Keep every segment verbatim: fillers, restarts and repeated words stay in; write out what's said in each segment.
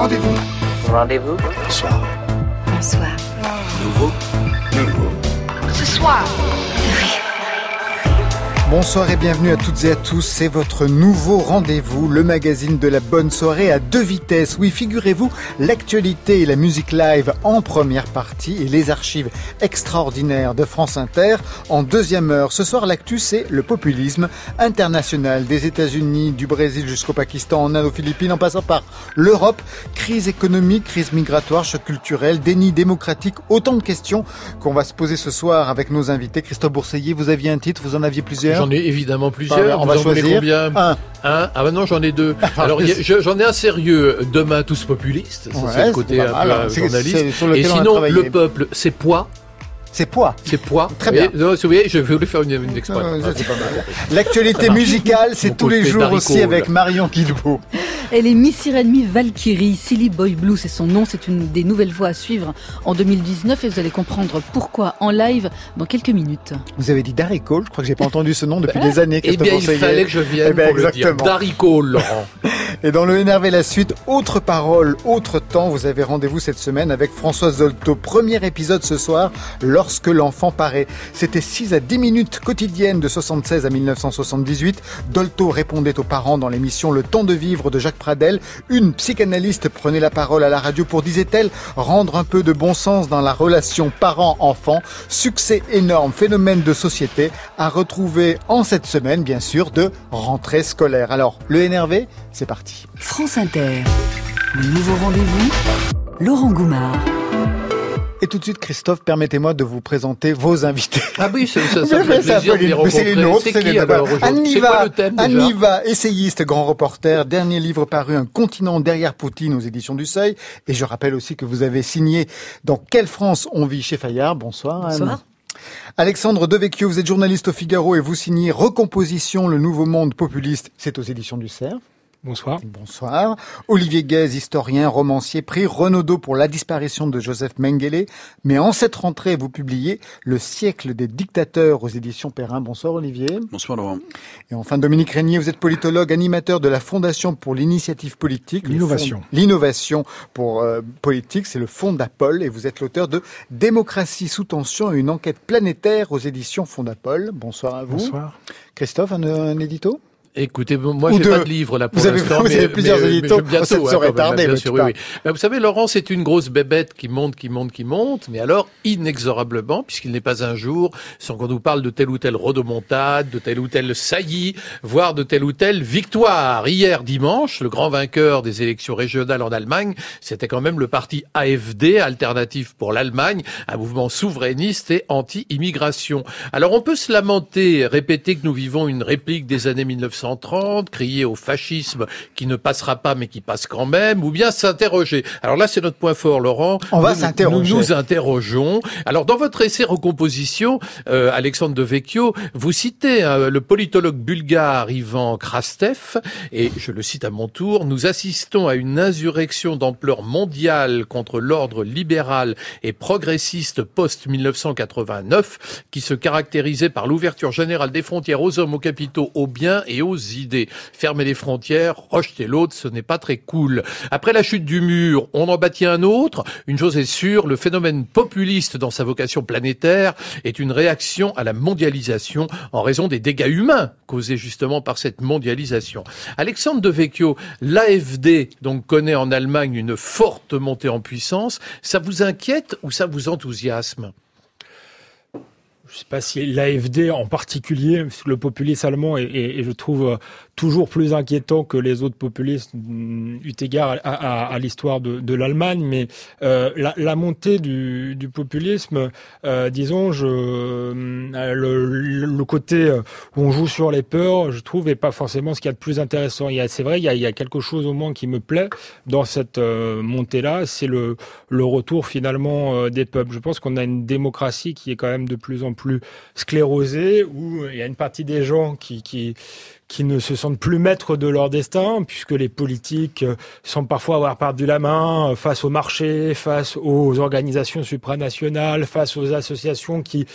Rendez-vous. Rendez-vous. Bonsoir. Bonsoir. Nouveau. Nouveau. Ce soir. Bonsoir et bienvenue à toutes et à tous, c'est votre nouveau rendez-vous, le magazine de la bonne soirée à deux vitesses. Oui, figurez-vous, l'actualité et la musique live en première partie et les archives extraordinaires de France Inter en deuxième heure. Ce soir, l'actu, c'est le populisme international des États-Unis, du Brésil jusqu'au Pakistan, en Inde, aux Philippines, en passant par l'Europe. Crise économique, crise migratoire, choc culturel, déni démocratique, autant de questions qu'on va se poser ce soir avec nos invités. Christophe Bourseiller, vous aviez un titre, vous en aviez plusieurs? J'en ai évidemment plusieurs. On va choisir combien? un. Un. Ah ben non, j'en ai deux. Alors y a, je, j'en ai un sérieux. Demain tous populistes. Ça, ouais, c'est le côté un mal, peu hein. journaliste. C'est, c'est Et sinon, le peuple, c'est poids. C'est poids. C'est poids. Très bien. Non, vous voyez, je voulais faire une, une expression. Euh, c'est pas mal. L'actualité musicale, c'est Mon tous les jours aussi Cole. avec Marion Guilbault. Elle est Miss Irene Valkyrie, Silly Boy Blue, c'est son nom, c'est une des nouvelles voix à suivre en deux mille dix-neuf et vous allez comprendre pourquoi en live dans quelques minutes. Vous avez dit Darry Cole, je crois que j'ai pas entendu ce nom depuis des années. Eh bien, il fallait que je vienne eh ben, pour exactement. le dire. Darry Cole, Laurent. Et dans le Énervé la suite, autre parole, autre temps, vous avez rendez-vous cette semaine avec Françoise Dolto. Premier épisode ce soir, Lorsque l'enfant paraît. C'était six à dix minutes quotidiennes de soixante-seize à mille neuf cent soixante-dix-huit. Dolto répondait aux parents dans l'émission Le temps de vivre de Jacques Pradel. Une psychanalyste prenait la parole à la radio pour, disait-elle, rendre un peu de bon sens dans la relation parent-enfant. Succès énorme, phénomène de société à retrouver en cette semaine, bien sûr, de rentrée scolaire. Alors, le Énervé, c'est parti. France Inter. Le nouveau rendez-vous. Laurent Goumard. Et tout de suite, Christophe, permettez-moi de vous présenter vos invités. Ah oui, ça, ça, ça Vous me fait avez fait un plaisir peu de les les- mais c'est les rencontrer. nôtres, C'est c'est qui les alors nôtres. aujourd'hui? C'est quoi le thème déjà? Aniva, essayiste, grand reporter, dernier livre paru, Un continent derrière Poutine aux éditions du Seuil. Et je rappelle aussi que vous avez signé Dans quelle France on vit chez Fayard. Bonsoir, Anne. Bonsoir. Alexandre Devecchio, vous êtes journaliste au Figaro et vous signez Recomposition, le nouveau monde populiste. C'est aux éditions du Cerf. Bonsoir. Bonsoir. Olivier Guèze, historien, romancier, prix Renaudot pour La disparition de Joseph Mengele. Mais en cette rentrée, vous publiez Le siècle des dictateurs aux éditions Perrin. Bonsoir Olivier. Bonsoir Laurent. Et enfin Dominique Régnier, vous êtes politologue, animateur de la Fondation pour l'initiative politique. L'innovation. Fond- L'innovation pour euh, politique, c'est le Fondapol. Et vous êtes l'auteur de Démocratie sous tension, une enquête planétaire aux éditions Fondapol. Bonsoir à vous. Bonsoir. Christophe, un, un édito? Écoutez, moi, Ou j'ai deux. pas de livre, là, pour Vous avez- l'instant. vous mais- avez plusieurs mais- mais éditos. j'aime bientôt, Ça ne hein, saurait quand même, tarder, bien mais sûr, tu oui, oui. Ben, vous savez, Laurent, c'est une grosse bébête qui monte, qui monte, qui monte, mais alors, inexorablement, puisqu'il n'est pas un jour sans qu'on nous parle de telle ou telle rodomontade, de telle ou telle saillie, voire de telle ou telle victoire. Hier, dimanche, le grand vainqueur des élections régionales en Allemagne, c'était quand même le parti A F D, Alternative pour l'Allemagne, un mouvement souverainiste et anti-immigration. Alors, on peut se lamenter, répéter que nous vivons une réplique des années mille neuf cent trente, crier au fascisme qui ne passera pas mais qui passe quand même, ou bien s'interroger. Alors là, c'est notre point fort, Laurent. On va Nous- s'interroger. Nous nous interrogeons. Alors, dans votre essai Recomposition, euh, Alexandre Devecchio, vous citez hein, le politologue bulgare Ivan Krastev, et je le cite à mon tour, « Nous assistons à une insurrection d'ampleur mondiale contre l'ordre libéral et progressiste post-mille neuf cent quatre-vingt-neuf qui se caractérisait par l'ouverture générale des frontières aux hommes, aux capitaux, aux biens et aux idées. Fermer les frontières, rejeter l'autre, ce n'est pas très cool. Après la chute du mur, on en bâtit un autre. Une chose est sûre, le phénomène populiste dans sa vocation planétaire est une réaction à la mondialisation en raison des dégâts humains causés justement par cette mondialisation. Alexandre Devecchio, l'A F D donc connaît en Allemagne une forte montée en puissance. Ça vous inquiète ou ça vous enthousiasme ? Je ne sais pas si l'A F D en particulier, parce que le populisme allemand est, est, est, je trouve, toujours plus inquiétant que les autres populistes, eu égard à, à, à l'histoire de, de l'Allemagne. Mais euh, la, la montée du, du populisme, euh, disons, je, le, le côté où on joue sur les peurs, je trouve, n'est pas forcément ce qu'il y a de plus intéressant. Il y a, c'est vrai, il y a, il y a quelque chose au moins qui me plaît dans cette euh, montée-là, c'est le, le retour finalement euh, des peuples. Je pense qu'on a une démocratie qui est quand même de plus en plus plus sclérosée, où il y a une partie des gens qui, qui, qui ne se sentent plus maîtres de leur destin, puisque les politiques semblent parfois avoir perdu la main face au marché, face aux organisations supranationales, face aux associations qui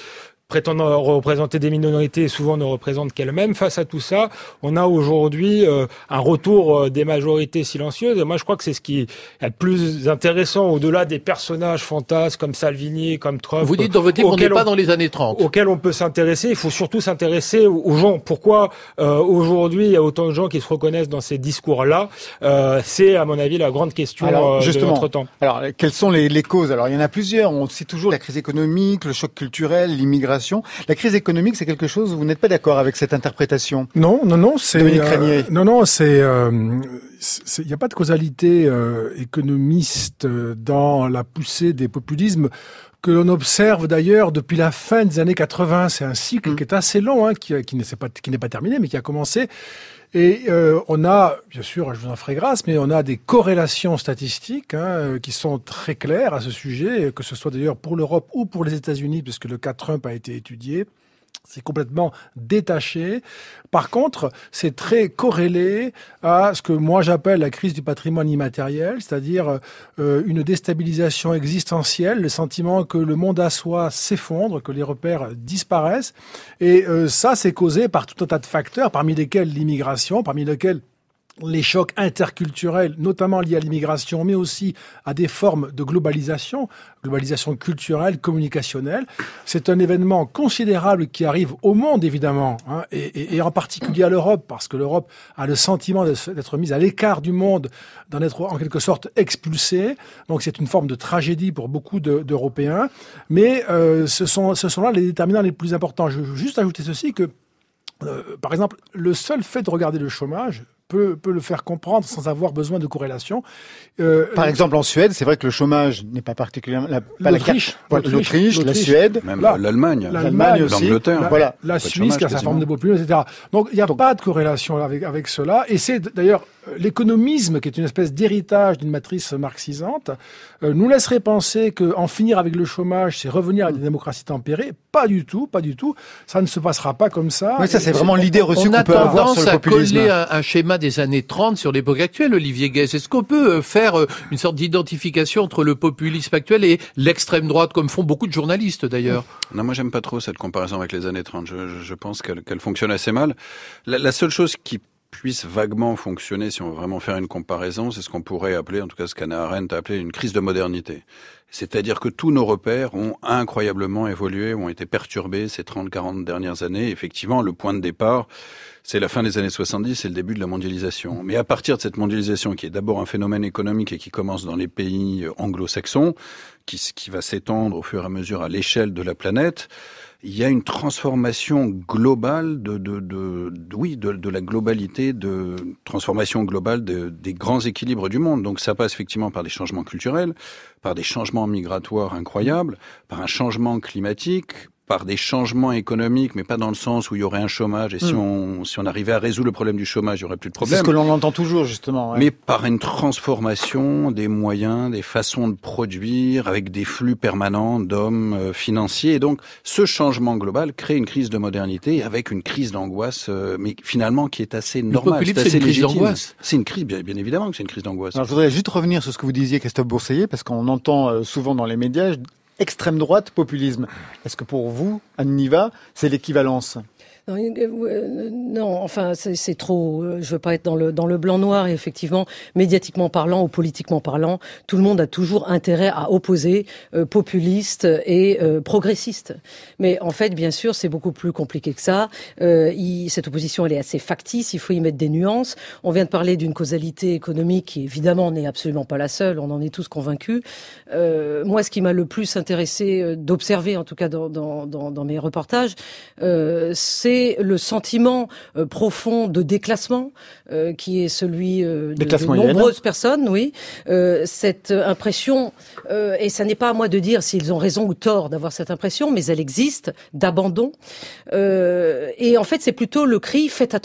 prétendant représenter des minorités et souvent ne représentent qu'elles-mêmes. Face à tout ça, on a aujourd'hui euh, un retour euh, des majorités silencieuses. Et moi, je crois que c'est ce qui est le plus intéressant au-delà des personnages fantasmes comme Salvini, comme Trump. Vous dites dans votre livre qu'on n'est pas dans les années trente. Auxquels on peut s'intéresser. Il faut surtout s'intéresser aux gens. Pourquoi euh, aujourd'hui il y a autant de gens qui se reconnaissent dans ces discours-là? euh, C'est, à mon avis, la grande question alors, euh, justement, de notre temps. Alors, quelles sont les, les causes? Alors, il y en a plusieurs. On cite toujours la crise économique, le choc culturel, l'immigration. La crise économique, c'est quelque chose, vous n'êtes pas d'accord avec cette interprétation? Non, non, non, c'est... Dominique euh, Régnier. Non, non, c'est... Il euh, n'y a pas de causalité euh, économiste dans la poussée des populismes que l'on observe d'ailleurs depuis la fin des années quatre-vingts. C'est un cycle mmh. qui est assez long, hein, qui, qui, n'est pas, qui n'est pas terminé, mais qui a commencé. Et euh, on a, bien sûr, je vous en ferai grâce, mais on a des corrélations statistiques hein, qui sont très claires à ce sujet, que ce soit d'ailleurs pour l'Europe ou pour les États-Unis, puisque le cas Trump a été étudié. C'est complètement détaché. Par contre, c'est très corrélé à ce que moi j'appelle la crise du patrimoine immatériel, c'est-à-dire euh, une déstabilisation existentielle, le sentiment que le monde à soi s'effondre, que les repères disparaissent. Et euh, ça, c'est causé par tout un tas de facteurs, parmi lesquels l'immigration, parmi lesquels les chocs interculturels, notamment liés à l'immigration, mais aussi à des formes de globalisation, globalisation culturelle, communicationnelle. C'est un événement considérable qui arrive au monde, évidemment, hein, et, et, et en particulier à l'Europe, parce que l'Europe a le sentiment d'être mise à l'écart du monde, d'en être en quelque sorte expulsée. Donc c'est une forme de tragédie pour beaucoup de, d'Européens. Mais euh, ce sont, ce sont là les déterminants les plus importants. Je veux juste ajouter ceci, que, euh, par exemple, le seul fait de regarder le chômage Peut, peut le faire comprendre sans avoir besoin de corrélation. Euh, Par exemple, en Suède, c'est vrai que le chômage n'est pas particulièrement... La, pas L'Autriche, la, l'Autriche, l'Autriche, la Suède, même là, l'Allemagne, l'Allemagne aussi, l'Angleterre, la, voilà. la Suisse qui a sa forme de populisme, et cetera. Donc il n'y a Donc, pas de corrélation avec, avec cela. Et c'est d'ailleurs l'économisme, qui est une espèce d'héritage d'une matrice marxisante, euh, nous laisserait penser qu'en finir avec le chômage, c'est revenir à des démocraties tempérées. Pas du tout, pas du tout. Ça ne se passera pas comme ça. Oui, ça c'est vraiment l'idée reçue qu'on peut avoir sur le populisme. On a tendance à coller un, un schéma des années trente sur l'époque actuelle, Olivier Guès. Est-ce qu'on peut faire une sorte d'identification entre le populisme actuel et l'extrême droite, comme font beaucoup de journalistes d'ailleurs? Non, moi j'aime pas trop cette comparaison avec les années trente. Je, je pense qu'elle, qu'elle fonctionne assez mal. La, la seule chose qui puisse vaguement fonctionner, si on veut vraiment faire une comparaison, c'est ce qu'on pourrait appeler, en tout cas ce qu'Hannah Arendt a appelé une crise de modernité. C'est-à-dire que tous nos repères ont incroyablement évolué, ont été perturbés ces trente quarante dernières années. Effectivement, le point de départ, c'est la fin des années soixante-dix, c'est le début de la mondialisation. Mais à partir de cette mondialisation, qui est d'abord un phénomène économique et qui commence dans les pays anglo-saxons, qui, qui va s'étendre au fur et à mesure à l'échelle de la planète, il y a une transformation globale de, de, de, de oui, de, de la globalité, de transformation globale de, des grands équilibres du monde. Donc ça passe effectivement par des changements culturels, par des changements migratoires incroyables, par un changement climatique, par des changements économiques, mais pas dans le sens où il y aurait un chômage. Et si mmh. on si on arrivait à résoudre le problème du chômage, il y aurait plus de problème. C'est ce que l'on entend toujours, justement. Ouais. Mais par une transformation des moyens, des façons de produire, avec des flux permanents d'hommes euh, financiers. Et donc, ce changement global crée une crise de modernité avec une crise d'angoisse, euh, mais finalement qui est assez normale. C'est, c'est assez une crise d'angoisse. C'est une crise, bien, bien évidemment que c'est une crise d'angoisse. Alors, je voudrais juste revenir sur ce que vous disiez, Christophe Bourseiller, parce qu'on entend euh, souvent dans les médias extrême droite, populisme. Est-ce que pour vous, Anne Niva, c'est l'équivalence ? Non, euh, non, enfin, c'est, c'est trop. Euh, je veux pas être dans le dans le blanc-noir. Et effectivement, médiatiquement parlant ou politiquement parlant, tout le monde a toujours intérêt à opposer euh, populiste et euh, progressiste. Mais en fait, bien sûr, c'est beaucoup plus compliqué que ça. Euh, il, cette opposition, elle est assez factice. Il faut y mettre des nuances. On vient de parler d'une causalité économique qui, évidemment, n'est absolument pas la seule. On en est tous convaincus. Euh, moi, ce qui m'a le plus intéressé d'observer, en tout cas dans dans dans, dans mes reportages, euh, c'est le sentiment euh, profond de déclassement euh, qui est celui euh, de, de nombreuses personnes, oui. Euh, cette impression, euh, et ça n'est pas à moi de dire s'ils ont raison ou tort d'avoir cette impression, mais elle existe, d'abandon. Euh, et en fait, c'est plutôt le cri « faites attention à nous ».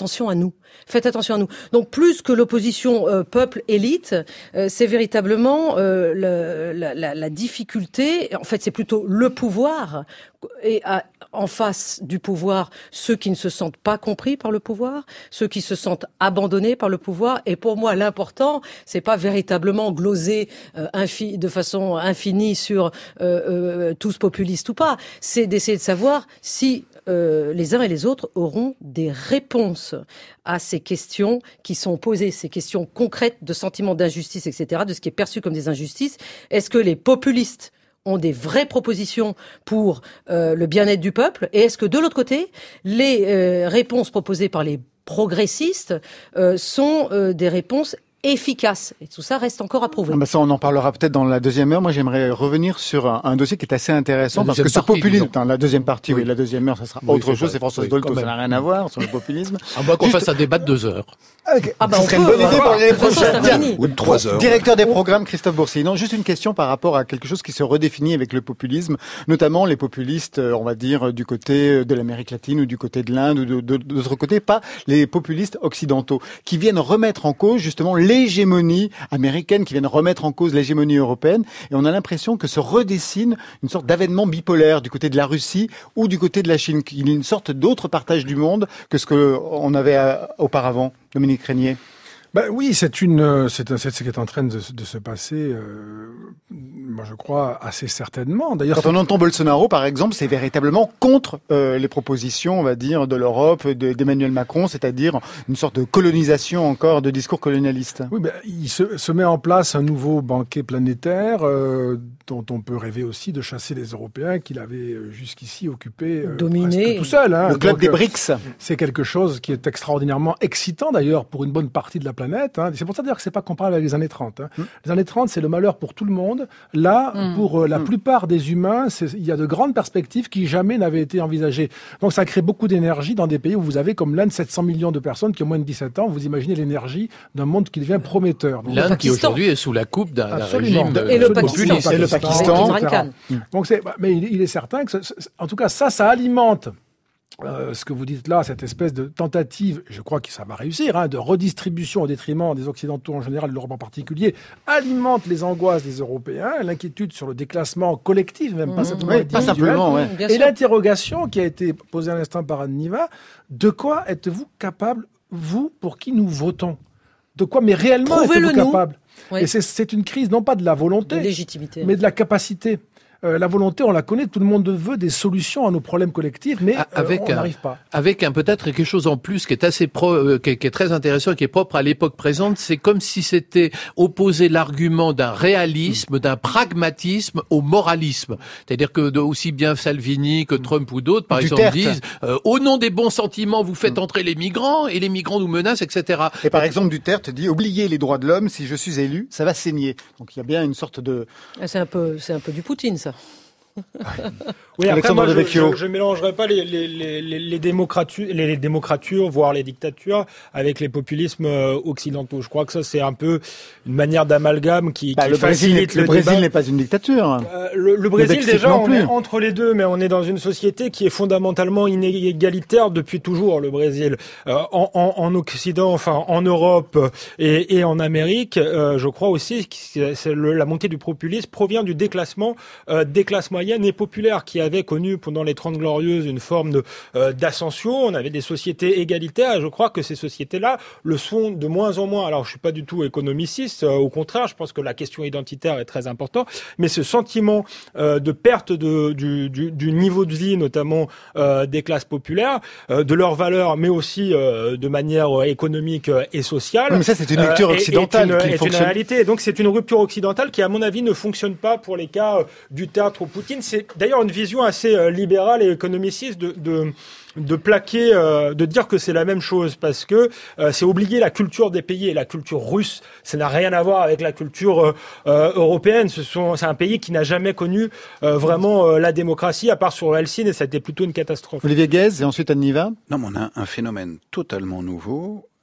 Faites attention à nous. Donc plus que l'opposition euh, peuple-élite, euh, c'est véritablement euh, le, la, la, la difficulté. En fait, c'est plutôt le pouvoir et à, en face du pouvoir, ceux qui ne se sentent pas compris par le pouvoir, ceux qui se sentent abandonnés par le pouvoir. Et pour moi, l'important, c'est pas véritablement gloser euh, infi, de façon infinie sur euh, euh, tous populistes ou pas. C'est d'essayer de savoir si euh, les uns et les autres auront des réponses à ces questions qui sont posées, ces questions concrètes de sentiments d'injustice, et cetera, de ce qui est perçu comme des injustices. Est-ce que les populistes ont des vraies propositions pour euh, le bien-être du peuple? Et est-ce que, de l'autre côté, les euh, réponses proposées par les progressistes euh, sont euh, des réponses efficace. Et tout ça reste encore à prouver. Ah bah ça, on en parlera peut-être dans la deuxième heure. Moi, j'aimerais revenir sur un, un dossier qui est assez intéressant parce que ce populisme, dans la deuxième partie, oui. oui, la deuxième heure, ça sera oui, autre chose. C'est Françoise oui, Dolto, ça n'a rien à voir sur le populisme. À moins qu'on Juste... fasse un débat de deux heures. Okay. Ah bah, ce serait une bonne idée pour les prochaines. Ou de trois heures. Directeur des programmes, Christophe Boursier. Non, juste une question par rapport à quelque chose qui se redéfinit avec le populisme, notamment les populistes, on va dire, du côté de l'Amérique latine ou du côté de l'Inde ou de, de, de d'autres côtés, pas les populistes occidentaux, qui viennent remettre en cause justement l'hégémonie américaine, qui viennent remettre en cause l'hégémonie européenne. Et on a l'impression que se redessine une sorte d'avènement bipolaire du côté de la Russie ou du côté de la Chine, qu'il y a une sorte d'autre partage du monde que ce qu'on avait auparavant. Dominique Régnier. Ben oui, c'est une, c'est, c'est ce qui est en train de, de se passer. Euh, moi, je crois assez certainement. D'ailleurs, quand on entend Bolsonaro, par exemple, c'est véritablement contre euh, les propositions, on va dire, de l'Europe, de, d'Emmanuel Macron, c'est-à-dire une sorte de colonisation encore, de discours colonialiste. Oui, ben il se, se met en place un nouveau banquet planétaire euh, dont on peut rêver aussi de chasser les Européens qu'il avait jusqu'ici occupés euh, dominé tout seul. Hein. Le club Donc, des BRICS. C'est quelque chose qui est extraordinairement excitant d'ailleurs pour une bonne partie de la planète. Hein. C'est pour ça d'ailleurs que c'est pas comparable avec les années trente. Hein. Mmh. Les années trente, c'est le malheur pour tout le monde. Là, mmh. pour euh, la mmh. plupart des humains, c'est, il y a de grandes perspectives qui jamais n'avaient été envisagées. Donc ça crée beaucoup d'énergie dans des pays où vous avez comme l'Inde sept cents millions de personnes qui ont moins de dix-sept ans. Vous imaginez l'énergie d'un monde qui devient prometteur. Donc, L'Inde qui aujourd'hui est sous la coupe d'un, d'un régime de, et le Pakistan. Et le Pakistan. Donc c'est, mais il, il est certain que, ce, en tout cas, ça, ça alimente Euh, ce que vous dites là, cette espèce de tentative, je crois que ça va réussir, hein, de redistribution au détriment des Occidentaux en général, de l'Europe en particulier, alimente les angoisses des Européens, l'inquiétude sur le déclassement collectif, même mmh. pas simplement oui, pas simplement, ouais. Et l'interrogation qui a été posée à l'instant par Anne Niva, de quoi êtes-vous capable, vous, pour qui nous votons? De quoi, mais réellement Prouvez-le êtes-vous capable? Oui. Et c'est, c'est une crise, non pas de la volonté, de légitimité, mais de la capacité. Euh, la volonté, on la connaît, tout le monde veut des solutions à nos problèmes collectifs, mais euh, avec on n'arrive pas. Avec un peut-être quelque chose en plus qui est assez pro, euh, qui, est, qui est très intéressant, qui est propre à l'époque présente, c'est comme si c'était opposer l'argument d'un réalisme, d'un pragmatisme au moralisme. C'est-à-dire que de, aussi bien Salvini que Trump ou d'autres, par Duterte. exemple, disent euh, au nom des bons sentiments, vous faites entrer les migrants et les migrants nous menacent, et cetera. Et par exemple, Duterte dit oubliez les droits de l'homme, si je suis élu, ça va saigner. Donc il y a bien une sorte de. C'est un peu, c'est un peu du Poutine, ça. Oui, après, moi, je, je, je mélangerai pas les, les, les, les, démocratures, les, les démocratures, voire les dictatures, avec les populismes occidentaux. Je crois que ça, c'est un peu une manière d'amalgame qui, bah, qui le facilite Brésil, le, le Brésil débat. N'est pas une dictature. Euh, le, le Brésil, le déjà, on est entre les deux, mais on est dans une société qui est fondamentalement inégalitaire depuis toujours, le Brésil. Euh, en, en, en Occident, enfin, en Europe et, et en Amérique, euh, je crois aussi que c'est le, la montée du populisme provient du déclassement euh, des classes moyennes et populaires qui avait connu pendant les Trente Glorieuses une forme de, euh, d'ascension. On avait des sociétés égalitaires et je crois que ces sociétés-là le sont de moins en moins. Alors, je suis pas du tout économiciste. Euh, au contraire, je pense que la question identitaire est très importante. Mais ce sentiment euh, de perte de, du, du, du niveau de vie, notamment euh, des classes populaires, euh, de leurs valeurs, mais aussi euh, de manière économique et sociale. Oui, mais ça, c'est une lecture euh, occidentale est, est une, qui est fonctionne. Une réalité. Et donc, c'est une rupture occidentale qui, à mon avis, ne fonctionne pas pour les cas euh, du théâtre ou Poutine. C'est d'ailleurs une vision assez euh, libérale et économiciste de, de, de plaquer, euh, de dire que c'est la même chose parce que euh, c'est oublier la culture des pays et la culture russe. Ça n'a rien à voir avec la culture euh, euh, européenne. Ce sont, c'est un pays qui n'a jamais connu euh, vraiment euh, la démocratie, à part sur Helsinki, et ça a été plutôt une catastrophe. Olivier Guèze et ensuite Anne Niva. Non, mais on a un phénomène totalement nouveau.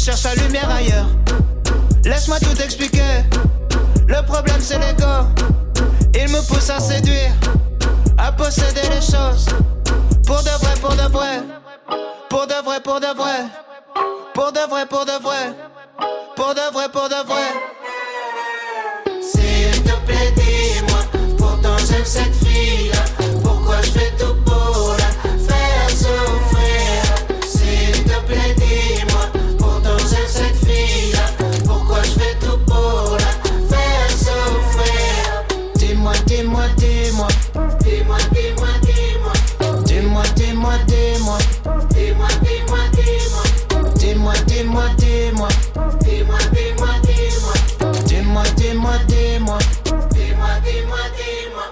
cherche la lumière ailleurs. Laisse-moi tout expliquer. Le problème c'est l'ego. Il me pousse à séduire, à posséder les choses. Pour de vrai, pour de vrai. Pour de vrai, pour de vrai. Pour de vrai, pour de vrai. Pour de vrai, pour de vrai. S'il te plaît, dis-moi, pourtant j'aime cette fille-là. Pourquoi je fais tout pour la faire souffrir? S'il te plaît, dis-moi, pourtant j'aime cette fille-là. Pourquoi je fais tout pour la faire souffrir? Dis-moi, dis-moi, dis-moi. Dis-moi, dis-moi, dis-moi. Dis-moi, dis-moi, dis-moi. Dis-moi, dis-moi, dis-moi. Dis-moi, dis-moi, dis-moi. Dis-moi, dis-moi, dis-moi. Dis-moi, dis-moi, dis-moi. Dis-moi, dis-moi, dis-moi.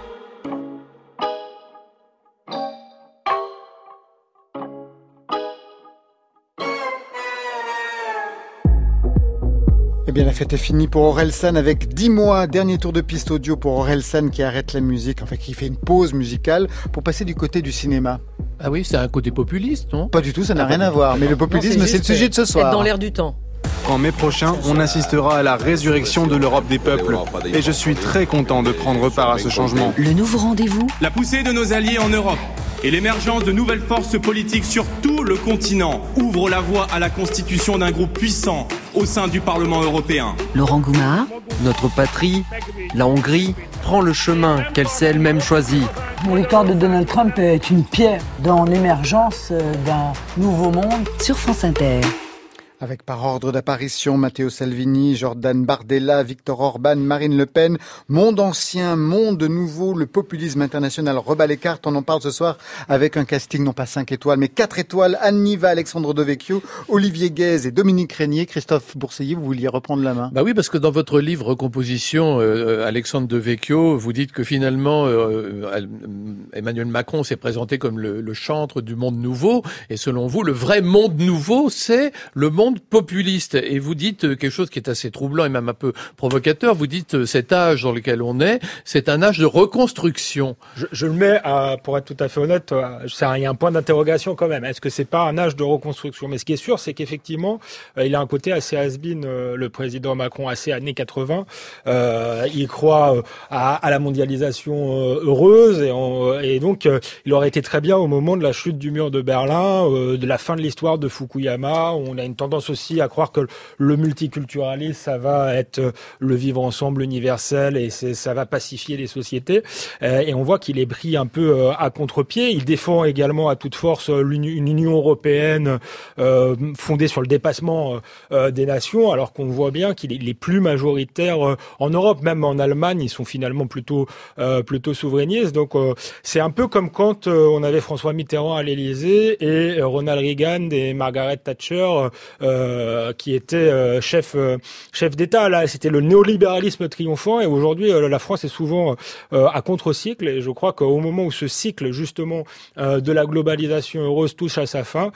Eh bien, la fête est finie pour Orelsan avec dix mois. Dernier tour de piste audio pour Orelsan qui arrête la musique, enfin qui fait une pause musicale pour passer du côté du cinéma. Ah oui, c'est un côté populiste, non? Pas du tout, ça n'a rien à voir. Mais le populisme, c'est le sujet de ce soir. Être dans l'air du temps. En mai prochain, on assistera à la résurrection de l'Europe des peuples. Et je suis très content de prendre part à ce changement. Le nouveau rendez-vous. La poussée de nos alliés en Europe et l'émergence de nouvelles forces politiques sur tout le continent ouvrent la voie à la constitution d'un groupe puissant au sein du Parlement européen. Laurent Goumard. Notre patrie, la Hongrie, prend le chemin qu'elle s'est elle-même choisi. La victoire de Donald Trump est une pierre dans l'émergence d'un nouveau monde. Sur France Inter. Avec par ordre d'apparition Matteo Salvini, Jordan Bardella, Viktor Orban, Marine Le Pen, monde ancien, monde nouveau, le populisme international rebat les cartes. On en parle ce soir avec un casting non pas cinq étoiles mais quatre étoiles. Anne Niva, Alexandre Devecchio, Olivier Guèze et Dominique Régnier. Christophe Bourseiller, vous vouliez reprendre la main? Bah oui, parce que dans votre livre Recomposition, euh, Alexandre Devecchio, vous dites que finalement euh, Emmanuel Macron s'est présenté comme le, le chantre du monde nouveau, et selon vous, le vrai monde nouveau, c'est le monde populiste. Et vous dites quelque chose qui est assez troublant et même un peu provocateur. Vous dites cet âge dans lequel on est, c'est un âge de reconstruction. Je, je le mets, à, pour être tout à fait honnête, il y a un point d'interrogation quand même. Est-ce que c'est pas un âge de reconstruction? Mais ce qui est sûr, c'est qu'effectivement, euh, il a un côté assez has-been, euh, le président Macron, assez années quatre-vingts. Euh, il croit euh, à, à la mondialisation euh, heureuse et, en, et donc euh, il aurait été très bien au moment de la chute du mur de Berlin, euh, de la fin de l'histoire de Fukuyama. On a une tendance aussi à croire que le multiculturalisme, ça va être le vivre ensemble universel et c'est, ça va pacifier les sociétés. Euh, et on voit qu'il est pris un peu euh, à contre-pied. Il défend également à toute force une Union européenne euh, fondée sur le dépassement euh, des nations, alors qu'on voit bien qu'il est les plus majoritaires euh, en Europe, même en Allemagne, ils sont finalement plutôt euh, plutôt souverainistes. Donc euh, c'est un peu comme quand euh, on avait François Mitterrand à l'Élysée et euh, Ronald Reagan et Margaret Thatcher euh, qui étaient euh, chefs euh, chef d'État. Là, c'était le néolibéralisme triomphant et aujourd'hui, euh, la France est souvent euh, à contre-cycle et je crois qu'au moment où ce cycle justement euh, de la globalisation heureuse touche à sa fin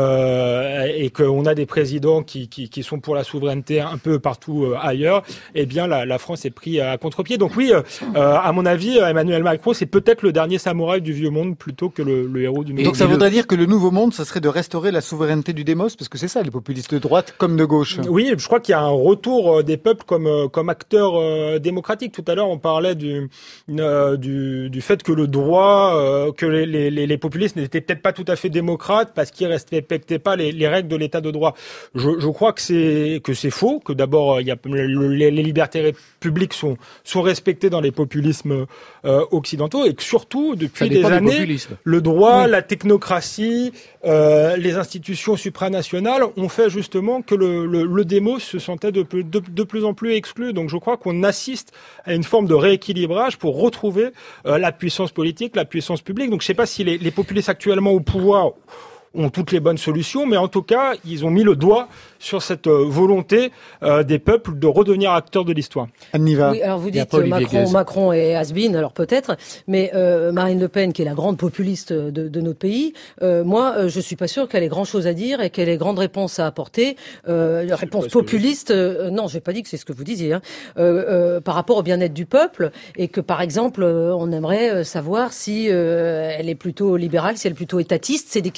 euh, et qu'on a des présidents qui, qui, qui sont pour la souveraineté un peu partout euh, ailleurs, eh bien la, la France est prise à contre-pied. Donc oui, euh, à mon avis, Emmanuel Macron, c'est peut-être le dernier samouraï du vieux monde plutôt que le, le héros du nouveau monde. Donc ça voudrait dire que le nouveau monde, ça serait de restaurer la souveraineté du démos, parce que c'est ça, les populistes de droite comme de gauche. Oui, je crois qu'il y a un retour des peuples comme comme acteurs euh, démocratiques. Tout à l'heure, on parlait du euh, du, du fait que le droit, euh, que les, les, les populistes n'étaient peut-être pas tout à fait démocrates parce qu'ils respectaient pas les, les règles de l'état de droit. Je, je crois que c'est que c'est faux. Que d'abord, il y a les, les libertés publiques sont sont respectées dans les populismes euh, occidentaux et que surtout depuis des années, le droit, oui. la technocratie, euh, les institutions supranationales ont fait justement que le, le, le démos se sentait de, de, de plus en plus exclu. Donc je crois qu'on assiste à une forme de rééquilibrage pour retrouver euh, la puissance politique, la puissance publique. Donc je ne sais pas si les, les populistes actuellement au pouvoir ont toutes les bonnes solutions, mais en tout cas, ils ont mis le doigt sur cette euh, volonté euh, des peuples de redevenir acteurs de l'histoire. Anniva. Oui, alors vous dites euh, Macron, Macron est has-been, alors peut-être, mais euh, Marine Le Pen, qui est la grande populiste de, de notre pays, euh, moi, euh, je suis pas sûre qu'elle ait grand-chose à dire et qu'elle ait grande réponse à apporter. Euh, réponse populiste, euh, non, j'ai pas dit que c'est ce que vous disiez, hein, euh, euh, par rapport au bien-être du peuple, et que par exemple, euh, on aimerait savoir si euh, elle est plutôt libérale, si elle est plutôt étatiste. C'est des questions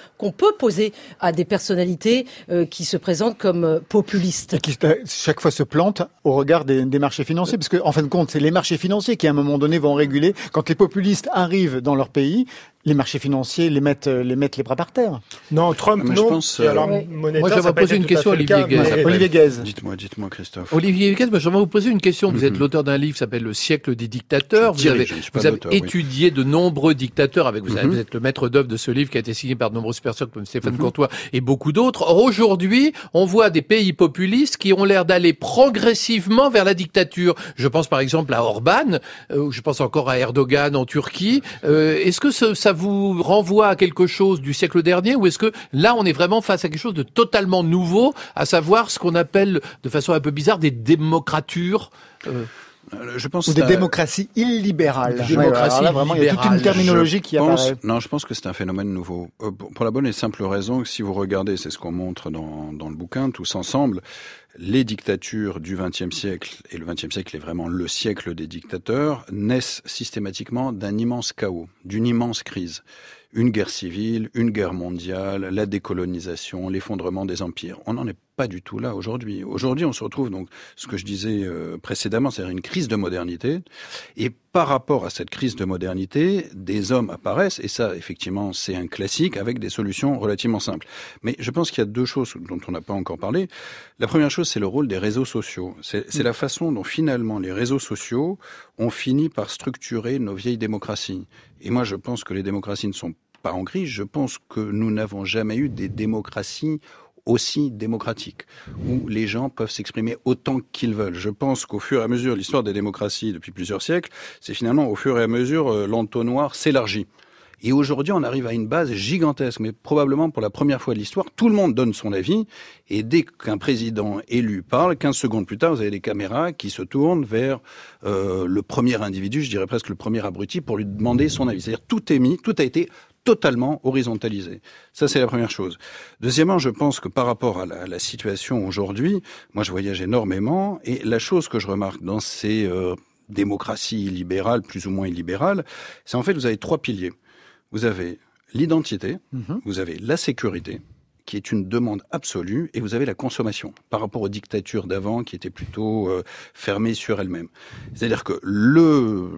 qu'on peut poser à des personnalités euh, qui se présentent comme euh, populistes. Et qui chaque fois se plantent au regard des, des marchés financiers, parce que en fin de compte, c'est les marchés financiers qui à un moment donné vont réguler. Quand les populistes arrivent dans leur pays, les marchés financiers les mettent les mettent les bras par terre. Non, Trump, mais non. Je pense, Et alors, euh, monétaire, moi, j'aimerais poser une question à Olivier Guèze. Mais... Olivier Guèze. Dites-moi, dites-moi, Christophe. Olivier Guèze, moi, j'aimerais vous poser une question. Vous mm-hmm. êtes l'auteur d'un livre qui s'appelle Le siècle des dictateurs. Vous avez, vous avez étudié oui. de nombreux dictateurs avec vous. Mm-hmm. Vous êtes le maître d'œuvre de ce livre qui a été signé par de nombreuses personnes comme Stéphane mm-hmm. Courtois et beaucoup d'autres. Or, aujourd'hui, on voit des pays populistes qui ont l'air d'aller progressivement vers la dictature. Je pense par exemple à Orban, euh, je pense encore à Erdogan en Turquie. Euh, est-ce que ce, ça vous renvoie à quelque chose du siècle dernier, ou est-ce que là on est vraiment face à quelque chose de totalement nouveau, à savoir ce qu'on appelle de façon un peu bizarre des démocratures euh... Je pense ou des démocraties illibérales. Des démocraties là, vraiment, il y a toute une terminologie je qui pense, apparaît. Non, je pense que c'est un phénomène nouveau. Euh, pour la bonne et simple raison que si vous regardez, c'est ce qu'on montre dans, dans le bouquin, tous ensemble, les dictatures du vingtième siècle, et le vingtième siècle est vraiment le siècle des dictateurs, naissent systématiquement d'un immense chaos, d'une immense crise. Une guerre civile, une guerre mondiale, la décolonisation, l'effondrement des empires. On n'en est pas du tout là aujourd'hui. Aujourd'hui, on se retrouve donc, ce que je disais euh, précédemment, c'est-à-dire une crise de modernité. Et par rapport à cette crise de modernité, des hommes apparaissent, et ça, effectivement, c'est un classique, avec des solutions relativement simples. Mais je pense qu'il y a deux choses dont on n'a pas encore parlé. La première chose, c'est le rôle des réseaux sociaux. C'est, c'est la façon dont, finalement, les réseaux sociaux ont fini par structurer nos vieilles démocraties. Et moi, je pense que les démocraties ne sont pas en crise. Je pense que nous n'avons jamais eu des démocraties aussi démocratiques, où les gens peuvent s'exprimer autant qu'ils veulent. Je pense qu'au fur et à mesure, l'histoire des démocraties depuis plusieurs siècles, c'est finalement au fur et à mesure, euh, l'entonnoir s'élargit. Et aujourd'hui, on arrive à une base gigantesque, mais probablement pour la première fois de l'histoire, tout le monde donne son avis, et dès qu'un président élu parle, quinze secondes plus tard, vous avez des caméras qui se tournent vers euh, le premier individu, je dirais presque le premier abruti, pour lui demander son avis. C'est-à-dire tout est mis, tout a été totalement horizontalisé. Ça, c'est la première chose. Deuxièmement, je pense que par rapport à la, à la situation aujourd'hui, moi, je voyage énormément, et la chose que je remarque dans ces euh, démocraties libérales, plus ou moins illibérales, c'est en fait, vous avez trois piliers. Vous avez l'identité, mmh. vous avez la sécurité, qui est une demande absolue, et vous avez la consommation, par rapport aux dictatures d'avant, qui étaient plutôt euh, fermées sur elles-mêmes. C'est-à-dire que le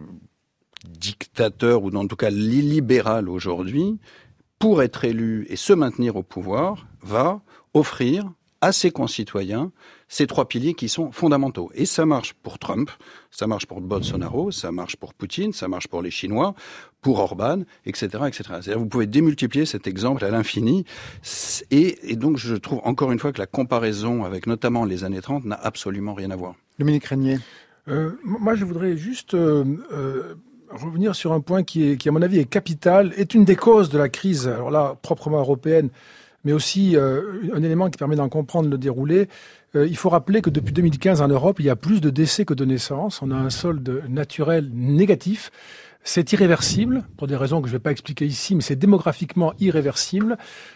dictateur, ou en tout cas l'illibéral aujourd'hui, pour être élu et se maintenir au pouvoir, va offrir à ses concitoyens ces trois piliers qui sont fondamentaux. Et ça marche pour Trump, ça marche pour Bolsonaro, ça marche pour Poutine, ça marche pour les Chinois, pour Orban, et cetera, et cetera. C'est-à-dire, vous pouvez démultiplier cet exemple à l'infini. Et, et donc, je trouve encore une fois que la comparaison avec notamment les années trente n'a absolument rien à voir. Dominique Régnier. Euh, moi, je voudrais juste euh, euh, revenir sur un point qui, est, qui, à mon avis, est capital, est une des causes de la crise, alors là, proprement européenne, mais aussi euh, un élément qui permet d'en comprendre le déroulé. Euh, il faut rappeler que depuis deux mille quinze, en Europe, il y a plus de décès que de naissances. On a un solde naturel négatif. C'est irréversible, pour des raisons que je ne vais pas expliquer ici, mais c'est démographiquement irréversible.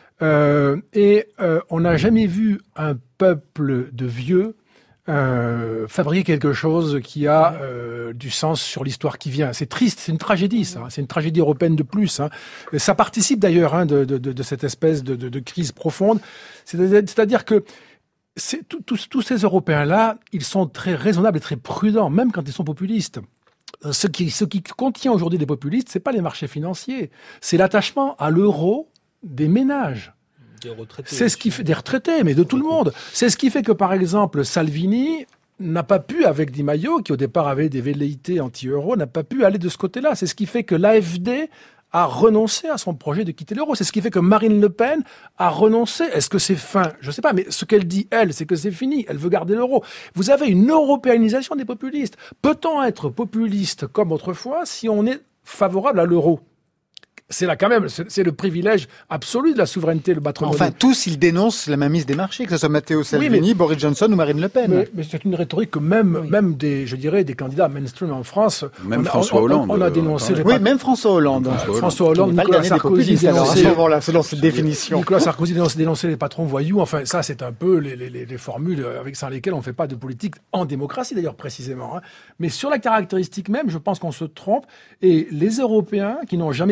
Euh, et euh, on n'a jamais vu un peuple de vieux Euh, fabriquer quelque chose qui a euh, du sens sur l'histoire qui vient. C'est triste, c'est une tragédie, ça. C'est une tragédie européenne de plus. Hein. Ça participe d'ailleurs hein, de, de, de cette espèce de, de, de crise profonde. C'est-à-dire, c'est-à-dire que c'est, tous, tous ces Européens-là, ils sont très raisonnables et très prudents, même quand ils sont populistes. Ce qui, ce qui contient aujourd'hui les populistes, c'est pas les marchés financiers, c'est l'attachement à l'euro des ménages. C'est ce qui fait des retraités, mais de tout le monde. C'est ce qui fait que, par exemple, Salvini n'a pas pu, avec Di Maio, qui au départ avait des velléités anti-euro, n'a pas pu aller de ce côté-là. C'est ce qui fait que l'A F D a renoncé à son projet de quitter l'euro. C'est ce qui fait que Marine Le Pen a renoncé. Est-ce que c'est fin ? Je ne sais pas, mais ce qu'elle dit, elle, c'est que c'est fini. Elle veut garder l'euro. Vous avez une européanisation des populistes. Peut-on être populiste comme autrefois si on est favorable à l'euro ? C'est là quand même, c'est, c'est le privilège absolu de la souveraineté, le battre monnaie. Enfin, tous, ils dénoncent la mainmise des marchés, que ce soit Matteo Salvini, oui, mais, Boris Johnson ou Marine Le Pen. Mais, mais c'est une rhétorique que même, oui. même des, je dirais, des candidats mainstream en France. Même on, François on, Hollande. On, on a dénoncé. Euh, oui, même François Hollande. François Hollande, François Hollande Nicolas Sarkozy. Voilà, selon cette définition. Nicolas Sarkozy dénonçait, dénonçait les patrons voyous. Enfin, ça, c'est un peu les, les, les, les formules avec, sans lesquelles on ne fait pas de politique en démocratie, d'ailleurs, précisément. Hein. Mais sur la caractéristique même, je pense qu'on se trompe. Et les Européens qui n'ont jamais participé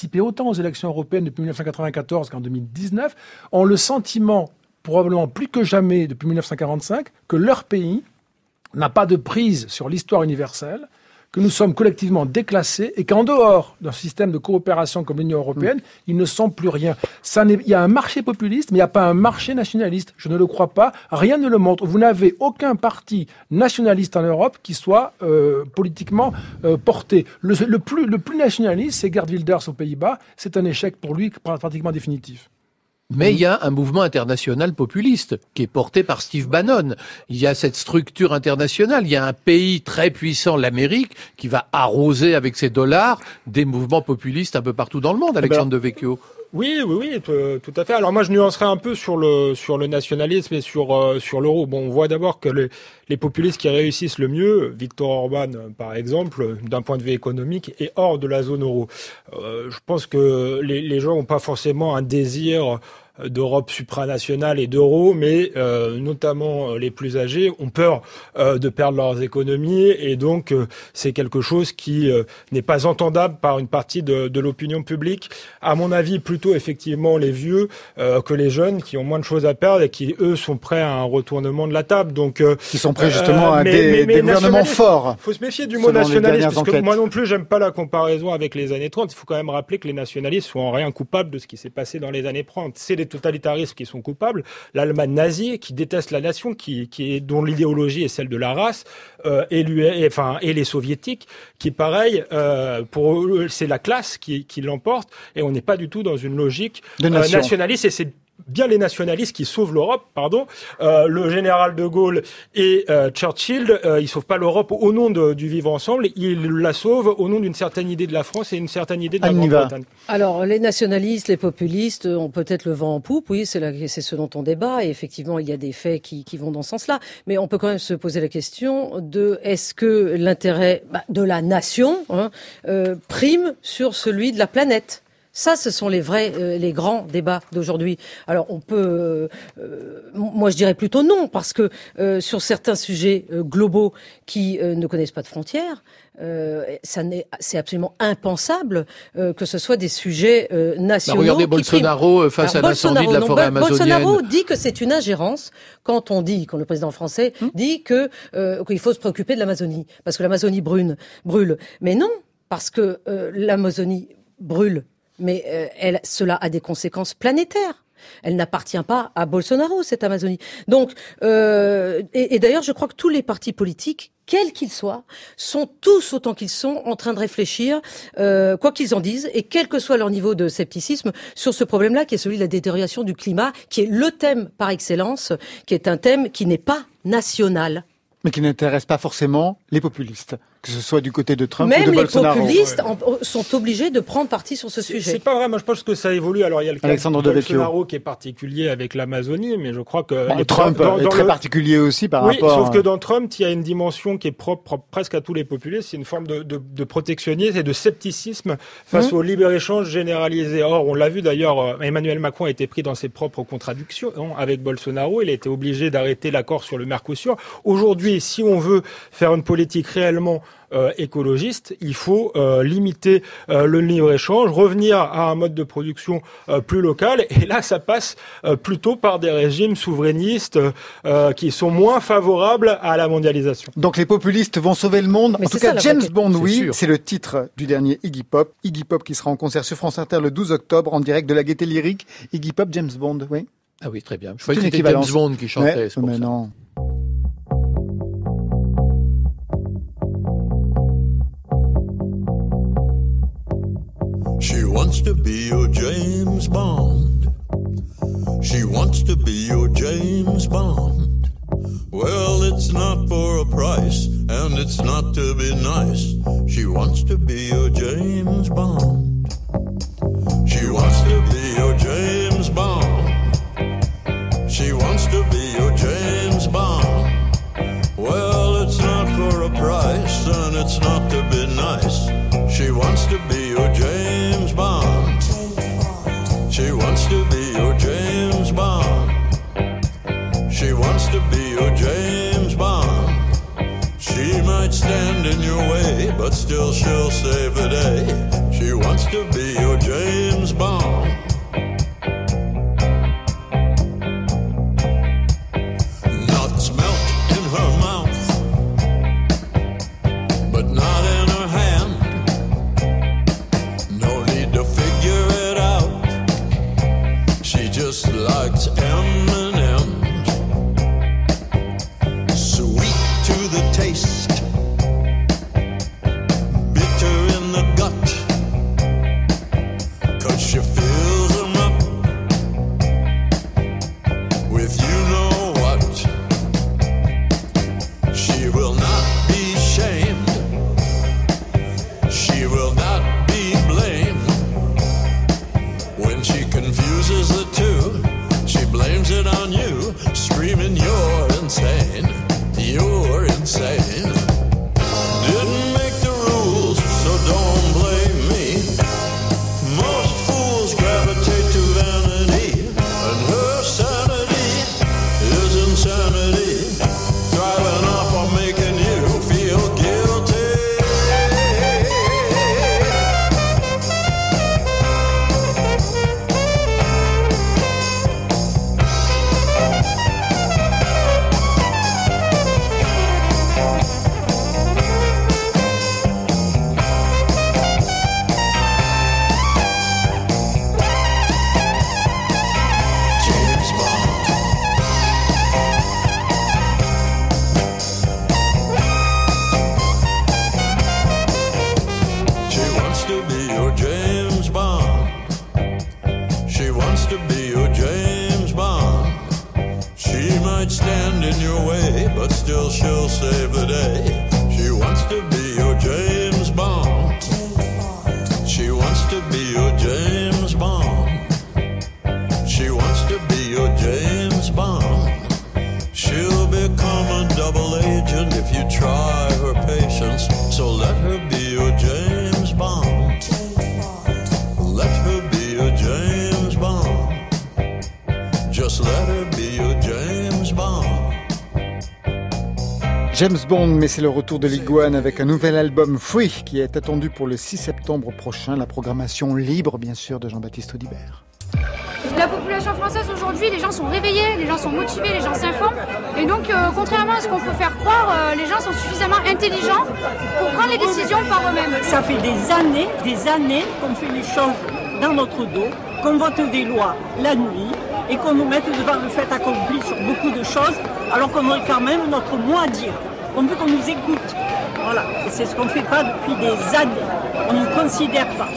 participé autant aux élections européennes depuis dix-neuf cent quatre-vingt-quatorze qu'en deux mille dix-neuf, ont le sentiment, probablement plus que jamais depuis dix-neuf cent quarante-cinq, que leur pays n'a pas de prise sur l'histoire universelle, que nous sommes collectivement déclassés et qu'en dehors d'un système de coopération comme l'Union européenne, mmh. ils ne sont plus rien. Ça n'est, il y a un marché populiste, mais il n'y a pas un marché nationaliste. Je ne le crois pas. Rien ne le montre. Vous n'avez aucun parti nationaliste en Europe qui soit euh, politiquement euh, porté. Le, le, plus, le plus nationaliste, c'est Geert Wilders aux Pays-Bas. C'est un échec pour lui pratiquement définitif. Mais il y a un mouvement international populiste qui est porté par Steve Bannon. Il y a cette structure internationale. Il y a un pays très puissant, l'Amérique, qui va arroser avec ses dollars des mouvements populistes un peu partout dans le monde. Alexandre ben, Devecchio. Oui, oui, oui, t- tout à fait. Alors moi, je nuancerai un peu sur le sur le nationalisme et sur euh, sur l'euro. Bon, on voit d'abord que les, les populistes qui réussissent le mieux, Viktor Orban par exemple, d'un point de vue économique, est hors de la zone euro. Euh, je pense que les, les gens n'ont pas forcément un désir d'Europe supranationale et d'euro, mais euh, notamment les plus âgés ont peur euh, de perdre leurs économies et donc euh, c'est quelque chose qui euh, n'est pas entendable par une partie de, de l'opinion publique. À mon avis, plutôt effectivement les vieux euh, que les jeunes qui ont moins de choses à perdre et qui eux sont prêts à un retournement de la table. Donc euh, qui sont prêts justement euh, à mais, des, mais, mais des gouvernements forts. Il faut se méfier du mot nationaliste parce que moi non plus j'aime pas la comparaison avec les années trente. Il faut quand même rappeler que les nationalistes sont en rien coupables de ce qui s'est passé dans les années trente. C'est les totalitaristes qui sont coupables, l'Allemagne nazie qui déteste la nation, qui, qui est, dont l'idéologie est celle de la race, euh, et, lui, et, enfin, et les soviétiques, qui pareil, euh, pour eux, c'est la classe qui, qui l'emporte, et on n'est pas du tout dans une logique euh, nationaliste, et c'est bien les nationalistes qui sauvent l'Europe, pardon. Euh, le général de Gaulle et euh, Churchill, euh, ils sauvent pas l'Europe au nom de, du vivre ensemble, ils la sauvent au nom d'une certaine idée de la France et une certaine idée de la Grande-Bretagne. Alors, les nationalistes, les populistes ont peut-être le vent en poupe, oui, c'est, la, c'est ce dont on débat, et effectivement, il y a des faits qui, qui vont dans ce sens-là, mais on peut quand même se poser la question de est-ce que l'intérêt bah, de la nation hein, euh, prime sur celui de la planète ? Ça, ce sont les vrais, euh, les grands débats d'aujourd'hui. Alors, on peut, euh, moi, je dirais plutôt non, parce que euh, sur certains sujets euh, globaux qui euh, ne connaissent pas de frontières, euh, ça n'est, c'est absolument impensable euh, que ce soit des sujets euh, nationaux. Bah, regardez Bolsonaro priment. face Alors, à l'incendie Bolsonaro, de la donc, forêt amazonienne. Bolsonaro dit que c'est une ingérence quand on dit, quand le président français hum? dit que euh, qu'il faut se préoccuper de l'Amazonie, parce que l'Amazonie brûle, brûle. Mais non, parce que euh, l'Amazonie brûle. Mais euh, elle, cela a des conséquences planétaires. Elle n'appartient pas à Bolsonaro, cette Amazonie. Donc, euh, et, et d'ailleurs, je crois que tous les partis politiques, quels qu'ils soient, sont tous autant qu'ils sont en train de réfléchir, euh, quoi qu'ils en disent, et quel que soit leur niveau de scepticisme, sur ce problème-là, qui est celui de la détérioration du climat, qui est le thème par excellence, qui est un thème qui n'est pas national. Mais qui n'intéresse pas forcément les populistes, que ce soit du côté de Trump Même ou de Bolsonaro. Même les populistes ouais. sont obligés de prendre parti sur ce c'est, sujet. C'est pas vrai, moi je pense que ça évolue. Alors il y a le cas Alexandre de Bolsonaro qui est particulier avec l'Amazonie, mais je crois que... Bon, Trump dans, dans est très le... particulier aussi par oui, rapport... Oui, sauf que dans Trump, il y a une dimension qui est propre, propre presque à tous les populistes, c'est une forme de, de, de protectionnisme et de scepticisme face mmh. au libre-échange généralisé. Or, on l'a vu d'ailleurs, Emmanuel Macron a été pris dans ses propres contradictions avec Bolsonaro, il a été obligé d'arrêter l'accord sur le Mercosur. Aujourd'hui, si on veut faire une politique réellement euh, écologiste, il faut euh, limiter euh, le libre-échange, revenir à un mode de production euh, plus local, et là ça passe euh, plutôt par des régimes souverainistes euh, qui sont moins favorables à la mondialisation. Donc les populistes vont sauver le monde. Mais en tout cas, James Bond, oui, c'est, c'est le titre du dernier Iggy Pop. Iggy Pop qui sera en concert sur France Inter le douze octobre en direct de la Gaîté Lyrique. Iggy Pop, James Bond, oui. Ah oui, très bien. Je croyais que c'était James Bond qui chantait. Ouais, c'est pour mais ça. non. She wants to be your James Bond. She wants to be your James Bond. Well, it's not for a price, and it's not to be nice. She wants to be your James Bond. She wants to be your James Bond. She wants to be your James Bond. Well, it's not for a price, and it's not to be nice. She wants to be your James Bond. She wants to be your James Bond. She wants to be your James Bond. She might stand in your way, but still she'll save the day. She wants still she'll save the day. She wants to be your James Bond. She wants to be your James Bond. She wants to be your James Bond. She'll become a double agent if you try her patience. So let her be your James Bond. Let her be your James Bond. Just let her be your James Bond. James Bond, mais c'est le retour de l'Iguane avec un nouvel album Free qui est attendu pour le six septembre prochain. La programmation libre, bien sûr, de Jean-Baptiste Audibert. La population française aujourd'hui, les gens sont réveillés, les gens sont motivés, les gens s'informent. Et donc, euh, contrairement à ce qu'on peut faire croire, euh, les gens sont suffisamment intelligents pour prendre les décisions par eux-mêmes. Ça fait des années, des années qu'on fait les choses dans notre dos, qu'on vote des lois la nuit et qu'on nous mette devant le fait accompli sur beaucoup de choses, alors qu'on aurait quand même notre mot à dire. On veut qu'on nous écoute. Voilà. Et c'est ce qu'on ne fait pas depuis des années. On ne nous considère pas.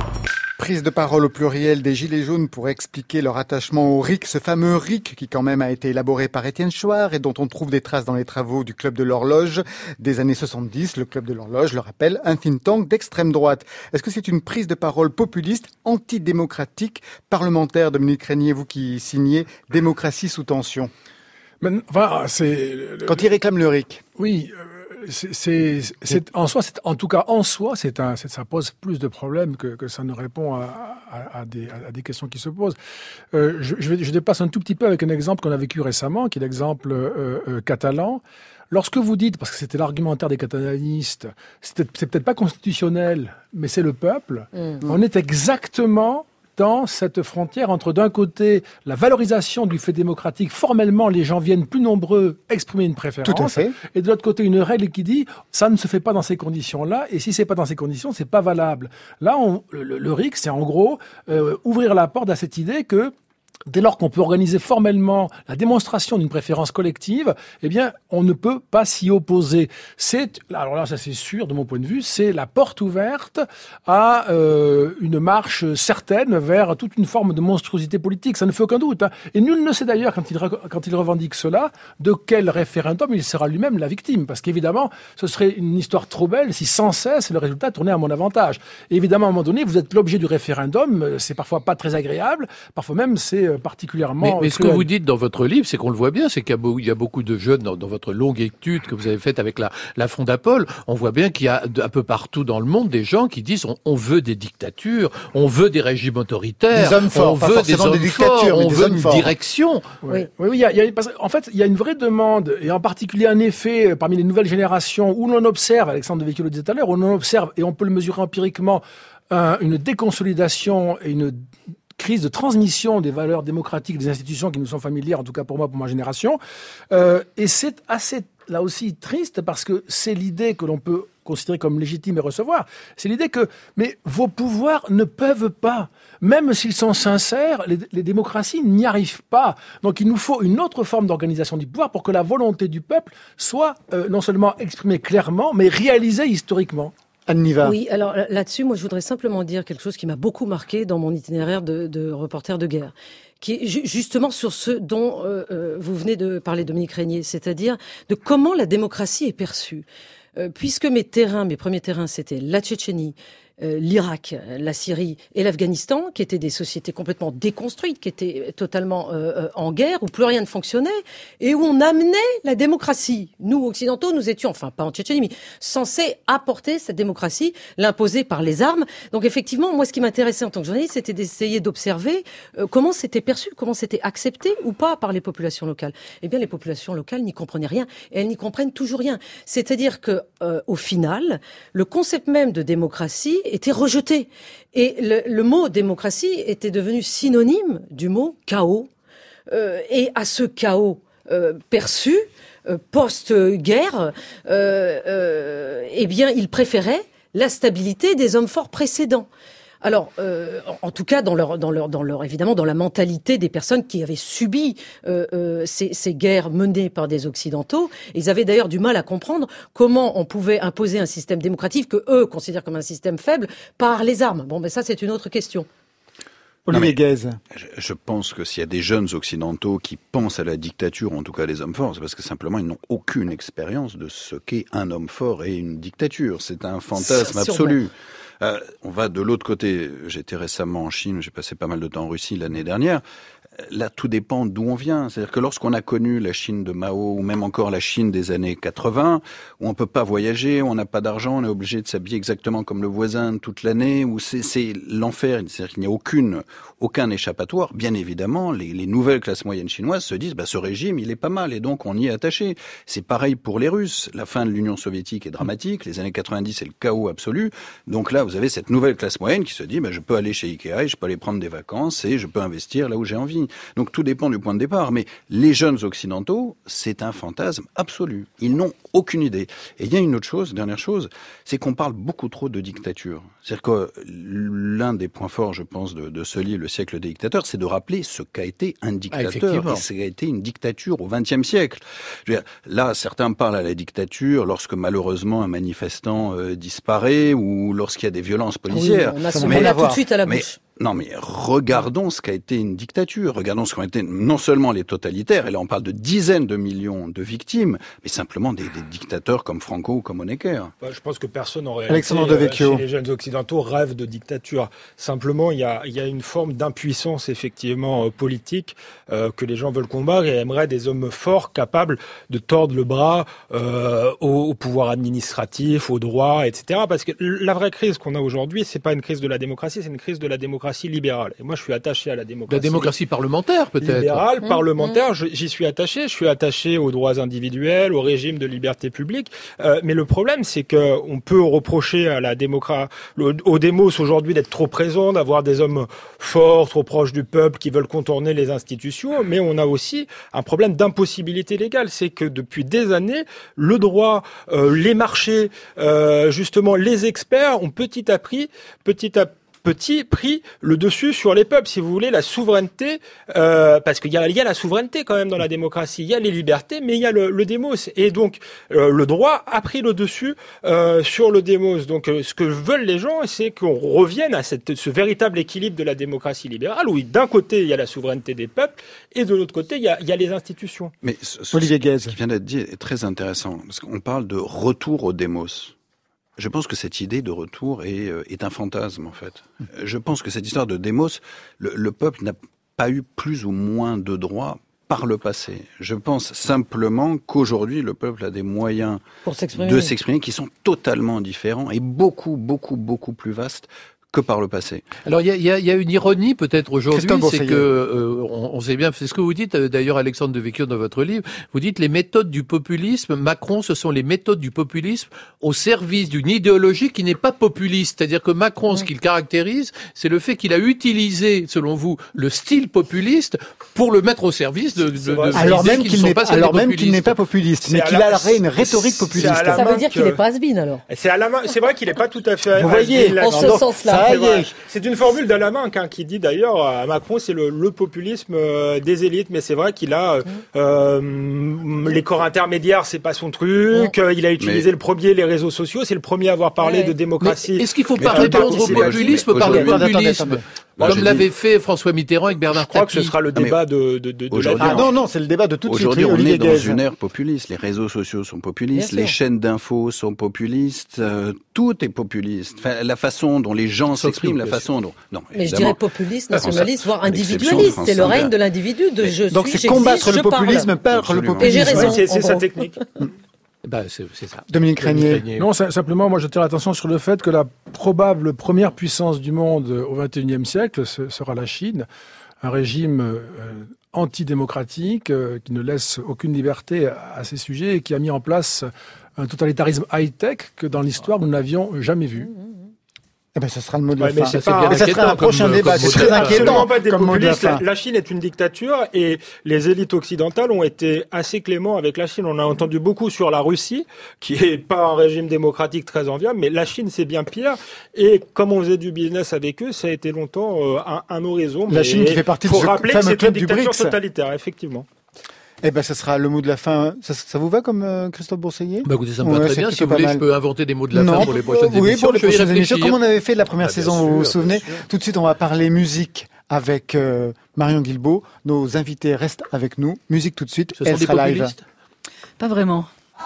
Prise de parole au pluriel des Gilets jaunes pour expliquer leur attachement au R I C, ce fameux R I C qui quand même a été élaboré par Étienne Chouard et dont on trouve des traces dans les travaux du Club de l'Horloge des années soixante-dix. Le Club de l'Horloge, le rappelle, un think tank d'extrême droite. Est-ce que c'est une prise de parole populiste, antidémocratique, parlementaire, Dominique Régnier, vous qui signez Démocratie sous tension? Mais, enfin, c'est... Quand il réclame le R I C. Oui, c'est, c'est, c'est, en soi, c'est, en tout cas, en soi, c'est un, c'est, ça pose plus de problèmes que, que ça ne répond à, à, à, des, à des questions qui se posent. Euh, je, je, je dépasse un tout petit peu avec un exemple qu'on a vécu récemment, qui est l'exemple euh, euh, catalan. Lorsque vous dites, parce que c'était l'argumentaire des catalanistes, c'est, c'est peut-être pas constitutionnel, mais c'est le peuple, mmh. on est exactement dans cette frontière entre, d'un côté, la valorisation du fait démocratique. Formellement, les gens viennent plus nombreux exprimer une préférence. Tout à fait. Et de l'autre côté, une règle qui dit, ça ne se fait pas dans ces conditions-là, et si c'est pas dans ces conditions, c'est pas valable. Là, on, le, le R I C, c'est en gros euh, ouvrir la porte à cette idée que dès lors qu'on peut organiser formellement la démonstration d'une préférence collective, eh bien, on ne peut pas s'y opposer. C'est, alors là, ça c'est sûr, de mon point de vue, c'est la porte ouverte à euh, une marche certaine vers toute une forme de monstruosité politique. Ça ne fait aucun doute. Hein. Et nul ne sait d'ailleurs, quand il, quand il revendique cela, de quel référendum il sera lui-même la victime. Parce qu'évidemment, ce serait une histoire trop belle si sans cesse le résultat tournait à mon avantage. Et évidemment, à un moment donné, vous êtes l'objet du référendum. C'est parfois pas très agréable. Parfois même, c'est particulièrement... Mais, mais ce que vous dites dans votre livre, c'est qu'on le voit bien, c'est qu'il y a, beau, il y a beaucoup de jeunes, dans, dans votre longue étude que vous avez faite avec la, la Fondapol, on voit bien qu'il y a un peu partout dans le monde des gens qui disent on, on veut des dictatures, on veut des régimes autoritaires, des hommes forts, on veut des hommes des forts, on des veut une forts. direction. Oui, oui, oui il y a, il y a, parce, en fait, il y a une vraie demande, et en particulier un effet parmi les nouvelles générations où l'on observe, Alexandre de Vecchio le disait tout à l'heure, où l'on observe, et on peut le mesurer empiriquement, un, une déconsolidation et une crise de transmission des valeurs démocratiques des institutions qui nous sont familières, en tout cas pour moi, pour ma génération. Euh, et c'est assez, là aussi, triste parce que c'est l'idée que l'on peut considérer comme légitime et recevoir. C'est l'idée que, mais vos pouvoirs ne peuvent pas, même s'ils sont sincères, les, les démocraties n'y arrivent pas. Donc il nous faut une autre forme d'organisation du pouvoir pour que la volonté du peuple soit euh, non seulement exprimée clairement, mais réalisée historiquement. Anne Niva. Oui, alors là-dessus, moi, je voudrais simplement dire quelque chose qui m'a beaucoup marqué dans mon itinéraire de, de reporter de guerre, qui est ju- justement sur ce dont euh, euh, vous venez de parler, Dominique Régnier, c'est-à-dire de comment la démocratie est perçue. Euh, puisque mes terrains, mes premiers terrains, c'était la Tchétchénie, euh, l'Irak, la Syrie et l'Afghanistan, qui étaient des sociétés complètement déconstruites, qui étaient totalement euh, en guerre, où plus rien ne fonctionnait, et où on amenait la démocratie. Nous, occidentaux, nous étions, enfin pas en Tchétchénie, mais censés apporter cette démocratie, l'imposer par les armes. Donc effectivement, moi, ce qui m'intéressait en tant que journaliste, c'était d'essayer d'observer euh, comment c'était perçu, comment c'était accepté ou pas par les populations locales. Eh bien, les populations locales n'y comprenaient rien, et elles n'y comprennent toujours rien. C'est-à-dire que, euh, au final, le concept même de démocratie était rejeté. Et le, le mot démocratie était devenu synonyme du mot chaos. Euh, et à ce chaos euh, perçu, euh, post-guerre, euh, euh, eh bien, il préférait la stabilité des hommes forts précédents. Alors, euh, en tout cas, dans leur, dans leur, dans leur, évidemment, dans la mentalité des personnes qui avaient subi euh, euh, ces, ces guerres menées par des Occidentaux, ils avaient d'ailleurs du mal à comprendre comment on pouvait imposer un système démocratique que eux considèrent comme un système faible par les armes. Bon, mais ça, c'est une autre question. Olivier Guèze. Je, je pense que s'il y a des jeunes occidentaux qui pensent à la dictature, ou en tout cas les hommes forts, c'est parce que simplement ils n'ont aucune expérience de ce qu'est un homme fort et une dictature. C'est un fantasme absolu. Euh, on va de l'autre côté. J'étais récemment en Chine, j'ai passé pas mal de temps en Russie l'année dernière. Là, tout dépend d'où on vient. C'est-à-dire que lorsqu'on a connu la Chine de Mao, ou même encore la Chine des années quatre-vingts, où on peut pas voyager, où on n'a pas d'argent, on est obligé de s'habiller exactement comme le voisin toute l'année, où c'est, c'est l'enfer. C'est-à-dire qu'il n'y a aucune, aucun échappatoire. Bien évidemment, les, les nouvelles classes moyennes chinoises se disent, bah, ce régime, il est pas mal, et donc on y est attaché. C'est pareil pour les Russes. La fin de l'Union soviétique est dramatique. Les années quatre-vingt-dix, c'est le chaos absolu. Donc là, vous avez cette nouvelle classe moyenne qui se dit, bah, je peux aller chez Ikea et je peux aller prendre des vacances et je peux investir là où j'ai envie. Donc tout dépend du point de départ, mais les jeunes occidentaux, c'est un fantasme absolu. Ils n'ont aucune idée. Et il y a une autre chose, dernière chose, c'est qu'on parle beaucoup trop de dictature. C'est-à-dire que l'un des points forts, je pense, de, de ce livre, Le siècle des dictateurs, c'est de rappeler ce qu'a été un dictateur. Ah, et ce qu'a été une dictature au vingtième siècle. Je veux dire, là, certains parlent à la dictature lorsque malheureusement un manifestant euh, disparaît ou lorsqu'il y a des violences policières. Oui, on a, son mais, on a tout de suite à la bouche. Mais, non, mais regardons ce qu'a été une dictature. Regardons ce qu'ont été non seulement les totalitaires, et là on parle de dizaines de millions de victimes, mais simplement des, des dictateurs comme Franco ou comme Honecker. Bah, je pense que personne en réalité, Alexandre Devecchio. chez les jeunes occidentaux, rêve de dictature. Simplement, il y a, il y a une forme d'impuissance effectivement euh, politique euh, que les gens veulent combattre et aimeraient des hommes forts capables de tordre le bras euh, au, au pouvoir administratif, au droit, et cetera. Parce que la vraie crise qu'on a aujourd'hui, c'est pas une crise de la démocratie, c'est une crise de la démocratie libérale. Et moi, je suis attaché à la démocratie. La démocratie parlementaire, peut-être. Libérale, mmh. parlementaire, j'y suis attaché. Je suis attaché aux droits individuels, au régime de liberté publique. Euh, mais le problème, c'est que on peut reprocher à la démocratie, aux démos aujourd'hui d'être trop présents, d'avoir des hommes forts, trop proches du peuple, qui veulent contourner les institutions. Mais on a aussi un problème d'impossibilité légale. C'est que depuis des années, le droit, euh, les marchés, euh, justement, les experts ont petit à petit, petit à petit, petit pris le dessus sur les peuples, si vous voulez, la souveraineté, euh, parce qu'il y a, il y a la souveraineté quand même dans la démocratie, il y a les libertés, mais il y a le, le démos, et donc euh, le droit a pris le dessus euh, sur le démos. Donc euh, ce que veulent les gens, c'est qu'on revienne à cette, ce véritable équilibre de la démocratie libérale, où d'un côté il y a la souveraineté des peuples, et de l'autre côté il y a, il y a les institutions. Mais ce, ce, ce qui vient d'être dit est très intéressant, parce qu'on parle de retour au démos. Je pense que cette idée de retour est, est un fantasme, en fait. Je pense que cette histoire de démos, le, le peuple n'a pas eu plus ou moins de droits par le passé. Je pense simplement qu'aujourd'hui, le peuple a des moyens Pour s'exprimer. de s'exprimer qui sont totalement différents et beaucoup, beaucoup, beaucoup plus vastes que par le passé. Alors il y a, y, a, y a une ironie peut-être aujourd'hui, c'est que euh, on, on sait bien, c'est ce que vous dites d'ailleurs Alexandre Devecchio dans votre livre, vous dites les méthodes du populisme, Macron ce sont les méthodes du populisme au service d'une idéologie qui n'est pas populiste, c'est-à-dire que Macron ce qu'il caractérise, c'est le fait qu'il a utilisé selon vous le style populiste pour le mettre au service de, de, de alors même qu'il n'est pas alors même qu'il n'est pas populiste, mais qu'il a une rhétorique populiste. Ça veut dire qu'il n'est pas has-been alors. C'est à la main, c'est vrai qu'il n'est pas tout à fait. Vous voyez, en ce sens-là. C'est une formule d'Alamanque hein, qui dit d'ailleurs à Macron c'est le, le populisme euh, des élites, mais c'est vrai qu'il a euh, mmh. les corps intermédiaires, c'est pas son truc. Mmh. Il a utilisé mais... le premier les réseaux sociaux, c'est le premier à avoir parlé ouais. de démocratie. Mais est-ce qu'il faut pas répondre au populisme par le populisme? Moi, Comme l'avait dit... fait François Mitterrand avec Bernard Tapie. Je crois que ce sera le débat de, de, de, de la Ah non, non, c'est le débat de tout de suite. Aujourd'hui, on est dans une ère populiste. Les réseaux sociaux sont populistes, les chaînes d'infos sont populistes, euh, tout est populiste. Enfin, la façon dont les gens s'expriment, la façon dont... Non, mais je dirais populiste, nationaliste, voire individualiste. C'est le règne de l'individu, de je suis, donc c'est combattre le populisme par le populisme. Et j'ai raison. C'est sa technique. Ben, c'est, c'est ça. Dominique Régnier. Non, simplement, moi, j'attire l'attention sur le fait que la probable première puissance du monde au vingt et unième siècle ce sera la Chine, un régime euh, antidémocratique euh, qui ne laisse aucune liberté à, à ses sujets et qui a mis en place un totalitarisme high-tech que dans l'histoire nous n'avions jamais vu. Eh ben, ce sera le mot de ouais, la fin. Mais c'est pas, mais ça sera un prochain comme, débat. Comme c'est très inquiétant. Pas des comme mot de la, la, la Chine est une dictature et les élites occidentales ont été assez cléments avec la Chine. On a entendu beaucoup sur la Russie, qui est pas un régime démocratique très enviable, mais la Chine c'est bien pire. Et comme on faisait du business avec eux, ça a été longtemps euh, un, un horizon. La Chine qui fait partie de ce fameux club du BRICS. Faut rappeler que c'est une dictature totalitaire, effectivement. Eh ben, ce sera le mot de la fin. Ça, ça vous va comme euh, Christophe Bourseiller? Bah écoutez, ça me va ouais, très bien. Si vous voulez, mal. Je peux inventer des mots de la non, fin pour les prochaines oui, émissions. Oui, pour les prochaines émissions. Comme on avait fait de la première ah, saison, sûr, vous vous souvenez? Tout de suite, on va parler musique avec euh, Marion Guilbault. Nos invités restent avec nous. Musique tout de suite. Ce sont Elle des sera live. populistes ? Pas vraiment.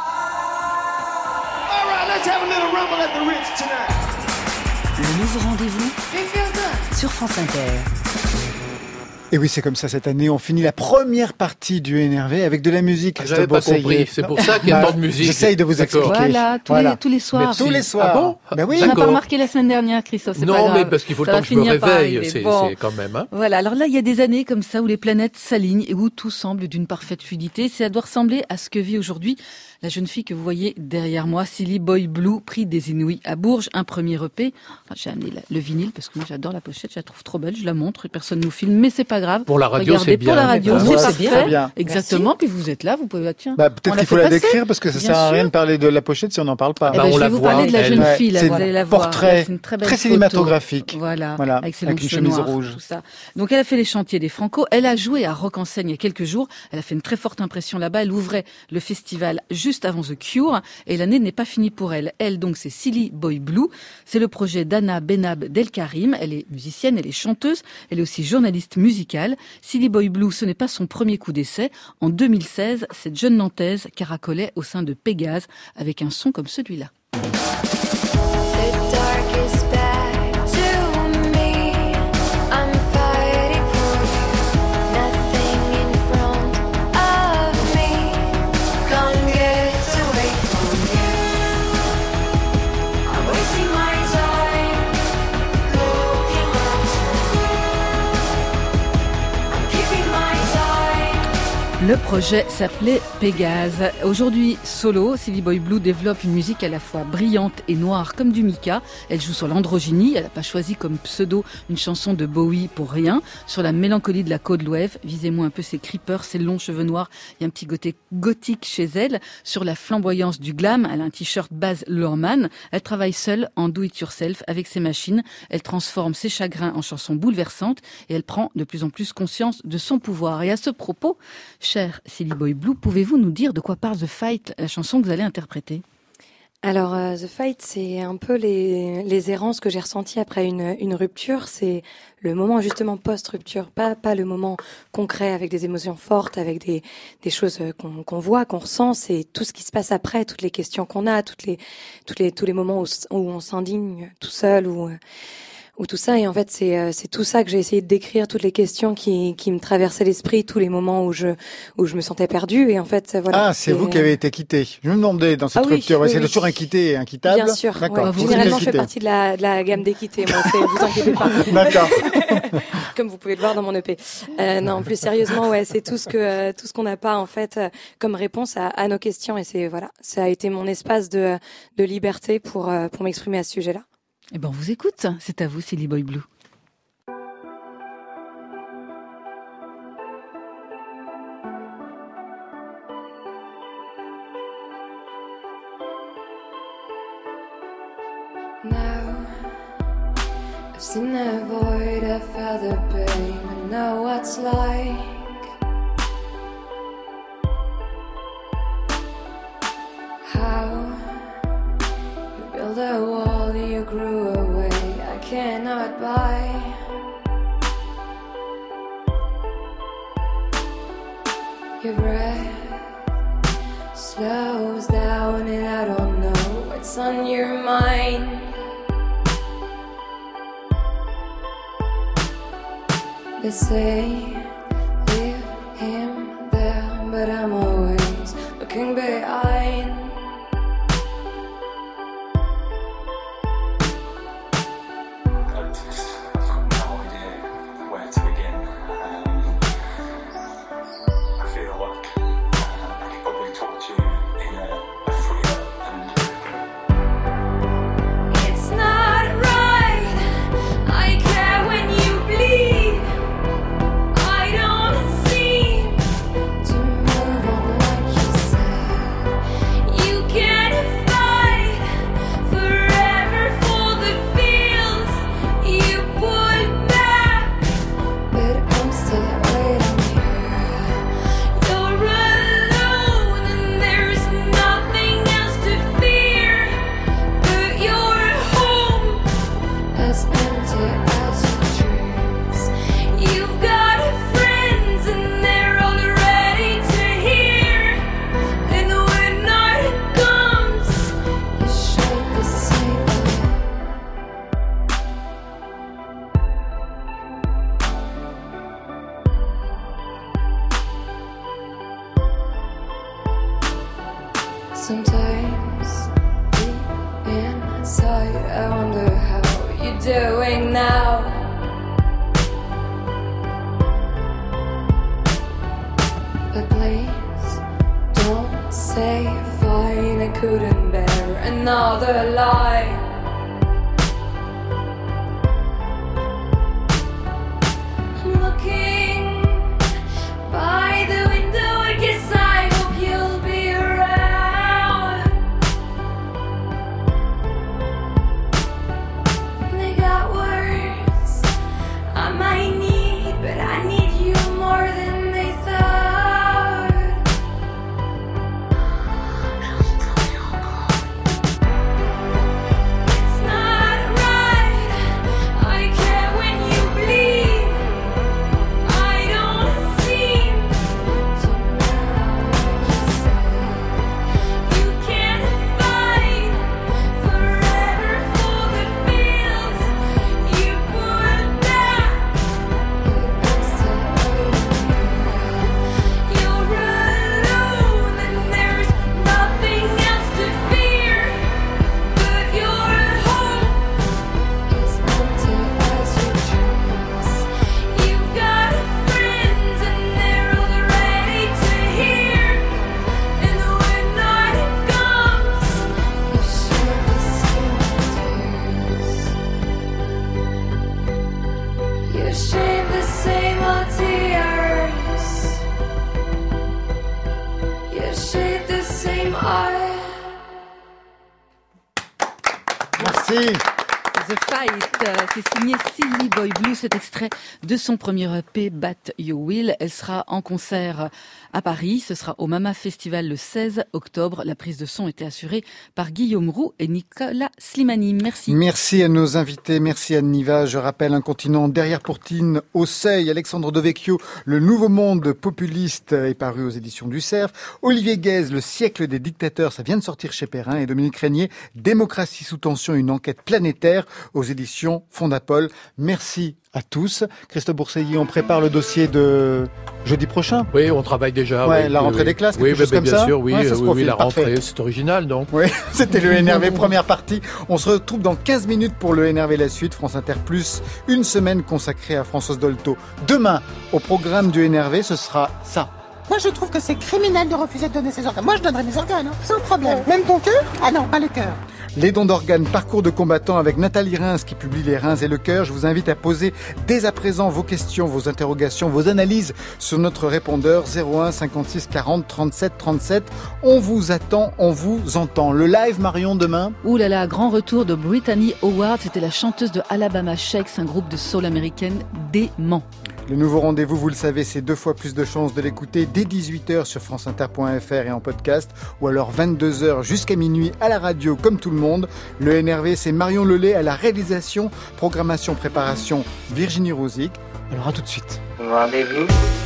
Le nouveau rendez-vous sur France Inter. Et oui, c'est comme ça cette année. On finit la première partie du Énervé avec de la musique. Ah, j'avais pas compris. C'est pour ça qu'il y a tant de musique. J'essaye de vous D'accord. expliquer. Voilà, tous, Voilà. Les, tous les soirs. Mais tous les soirs. Ah bon ? Ben oui. Tu n'as pas D'accord. remarqué la semaine dernière, Christophe, c'est pas Non, grave. mais parce qu'il faut le Ça temps va que je me finir par réveille. arriver. C'est Bon. c'est quand même... Hein. Voilà, alors là, il y a des années comme ça où les planètes s'alignent et où tout semble d'une parfaite fluidité. Ça doit ressembler à ce que vit aujourd'hui la jeune fille que vous voyez derrière moi, Silly Boy Blue, prix des Inouïs à Bourges, un premier E P. Enfin, j'ai amené la- le vinyle parce que moi j'adore la pochette, je la trouve trop belle, je la montre et personne nous filme, mais c'est pas grave. Pour la radio, Regardez, c'est bien. Pour la radio, Bah, c'est voilà, parfait. c'est bien. Exactement, puis vous êtes là, vous pouvez... Tiens, Bah, on peut-être l'a qu'il faut fait la passer. décrire parce que ça Bien sert à rien sûr. de parler de la pochette si on n'en parle pas. Eh Bah, ben, on je la vais vous voit, parler de la elle. jeune Ouais, fille, là, c'est vous allez la voir. portrait Elle a fait une très belle très photo. cinématographique. Voilà, Voilà, avec ses avec longs une cheveux chemise noirs, rouge. tout ça. Donc elle a fait les chantiers des Franco, elle a joué à Rock en Seine il y a quelques jours, elle a fait une très forte impression là-bas, elle ouvrait le festival juste avant The Cure et l'année n'est pas finie pour elle. Elle donc c'est Silly Boy Blue, c'est le projet d'Anna Benab Delkarim, elle est musicienne, elle est chanteuse, elle est aussi journaliste musicale. Silly Boy Blue, ce n'est pas son premier coup d'essai. En deux mille seize, cette jeune Nantaise caracolait au sein de Pégase avec un son comme celui-là. Le projet s'appelait Pégase. Aujourd'hui, solo, Silly Boy Blue développe une musique à la fois brillante et noire comme du Mika. Elle joue sur l'androgynie, elle n'a pas choisi comme pseudo une chanson de Bowie pour rien. Sur la mélancolie de la Côte de l'Ouest, visez-moi un peu ses creepers, ses longs cheveux noirs, il y a un petit côté gothique chez elle. Sur la flamboyance du glam, elle a un t-shirt Baz Luhrmann. Elle travaille seule en do-it-yourself avec ses machines. Elle transforme ses chagrins en chansons bouleversantes et elle prend de plus en plus conscience de son pouvoir. Et à ce propos, cher Silly Boy Blue, pouvez-vous nous dire de quoi parle The Fight, la chanson que vous allez interpréter ? Alors, euh, The Fight, c'est un peu les, les errances que j'ai ressenties après une, une rupture. C'est le moment justement post-rupture, pas, pas le moment concret avec des émotions fortes, avec des, des choses qu'on, qu'on voit, qu'on ressent. C'est tout ce qui se passe après, toutes les questions qu'on a, toutes les, toutes les, tous les moments où, où on s'indigne tout seul, ou ou tout ça. Et en fait, c'est euh, c'est tout ça que j'ai essayé de décrire, toutes les questions qui qui me traversaient l'esprit, tous les moments où je où je me sentais perdue. Et en fait, voilà. Ah, c'est vous qui avez été quitté. Je me demandais dans cette Ah oui, rupture, oui, c'est oui. toujours un quitté et un quittable. Bien sûr. D'accord. Ouais. Vous Généralement, êtes je fais quitté. partie de la de la gamme des quittés. Moi, c'est, vous inquiétez pas. D'accord. Comme vous pouvez le voir dans mon E P. Euh, non, plus sérieusement, ouais, c'est tout ce que euh, tout ce qu'on n'a pas en fait euh, comme réponse à, à nos questions. Et c'est voilà, ça a été mon espace de de liberté pour euh, pour m'exprimer à ce sujet-là. Eh ben, on vous écoute. C'est à vous, Silly Boy Blue. Now I've seen the void, I felt the pain, I know what it's like. How you build a wall, you grew away, I cannot buy. Your breath slows down and I don't know what's on your mind. They say leave him there, but I'm always looking behind. It's not right. I care when you bleed. Sometimes deep inside I wonder how you're doing now. But please don't say fine, I couldn't bear another lie. I'm looking by the window, I guess I hope you'll be around. They got words I might need, but I need you more than they thought. It's not right, I care when you bleed. I don't seem to matter like you said. You can't fight forever for the fields you put back. But I'm still waiting. You're alone and there's nothing else to fear. But your hope is empty as your dreams. You've got friends and they're all ready to hear. And when night comes, you share the same tears. You share the same old tears. You share the same eye. Merci. The Fight, euh, c'est signé Silly Boy Blue, cet extrait de son premier E P Bat You Will. Elle sera en concert à Paris, ce sera au Mama Festival le seize octobre. La prise de son était assurée par Guillaume Roux et Nicolas Slimani. Merci. Merci à nos invités, merci à Niva. Je rappelle un continent derrière Pourtine, au seuil. Alexandre Devecchio, Le Nouveau Monde populiste est paru aux éditions du Cerf. Olivier Guèze, Le siècle des dictateurs, ça vient de sortir chez Perrin. Et Dominique Régnier, Démocratie sous tension, une enquête planétaire aux éditions Fondapol. Merci à tous. Christophe Bourseilly, on prépare le dossier de jeudi prochain. Oui, on travaille déjà. Ouais, oui, la oui, rentrée oui. des classes, quelque oui, chose bah, comme bien ça. sûr, oui, Ouais, ça se oui, profile, oui, la parfait. rentrée, c'est original, donc. Oui, c'était le N R V première partie. On se retrouve dans quinze minutes pour le N R V la suite. France Inter Plus, une semaine consacrée à Françoise Dolto. Demain, au programme du N R V, ce sera ça. Moi, je trouve que c'est criminel de refuser de donner ses organes. Moi, je donnerais mes organes, hein, sans problème. Même ton cœur? Ah non, pas le cœur. Les dons d'organes, parcours de combattant avec Nathalie Reims qui publie Les reins et le cœur. Je vous invite à poser dès à présent vos questions, vos interrogations, vos analyses sur notre répondeur zéro un cinquante-six quarante trente-sept trente-sept. On vous attend, on vous entend. Le live, Marion, demain? Ouh là là, grand retour de Brittany Howard. C'était la chanteuse de Alabama Shakes, un groupe de soul américaine dément. Le nouveau rendez-vous, vous le savez, c'est deux fois plus de chances de l'écouter dès dix-huit heures sur franceinter point f r et en podcast, ou alors vingt-deux heures jusqu'à minuit à la radio comme tout le monde. Le N R V, c'est Marion Lelay à la réalisation, programmation, préparation, Virginie Rosic. Alors à tout de suite. Rendez-vous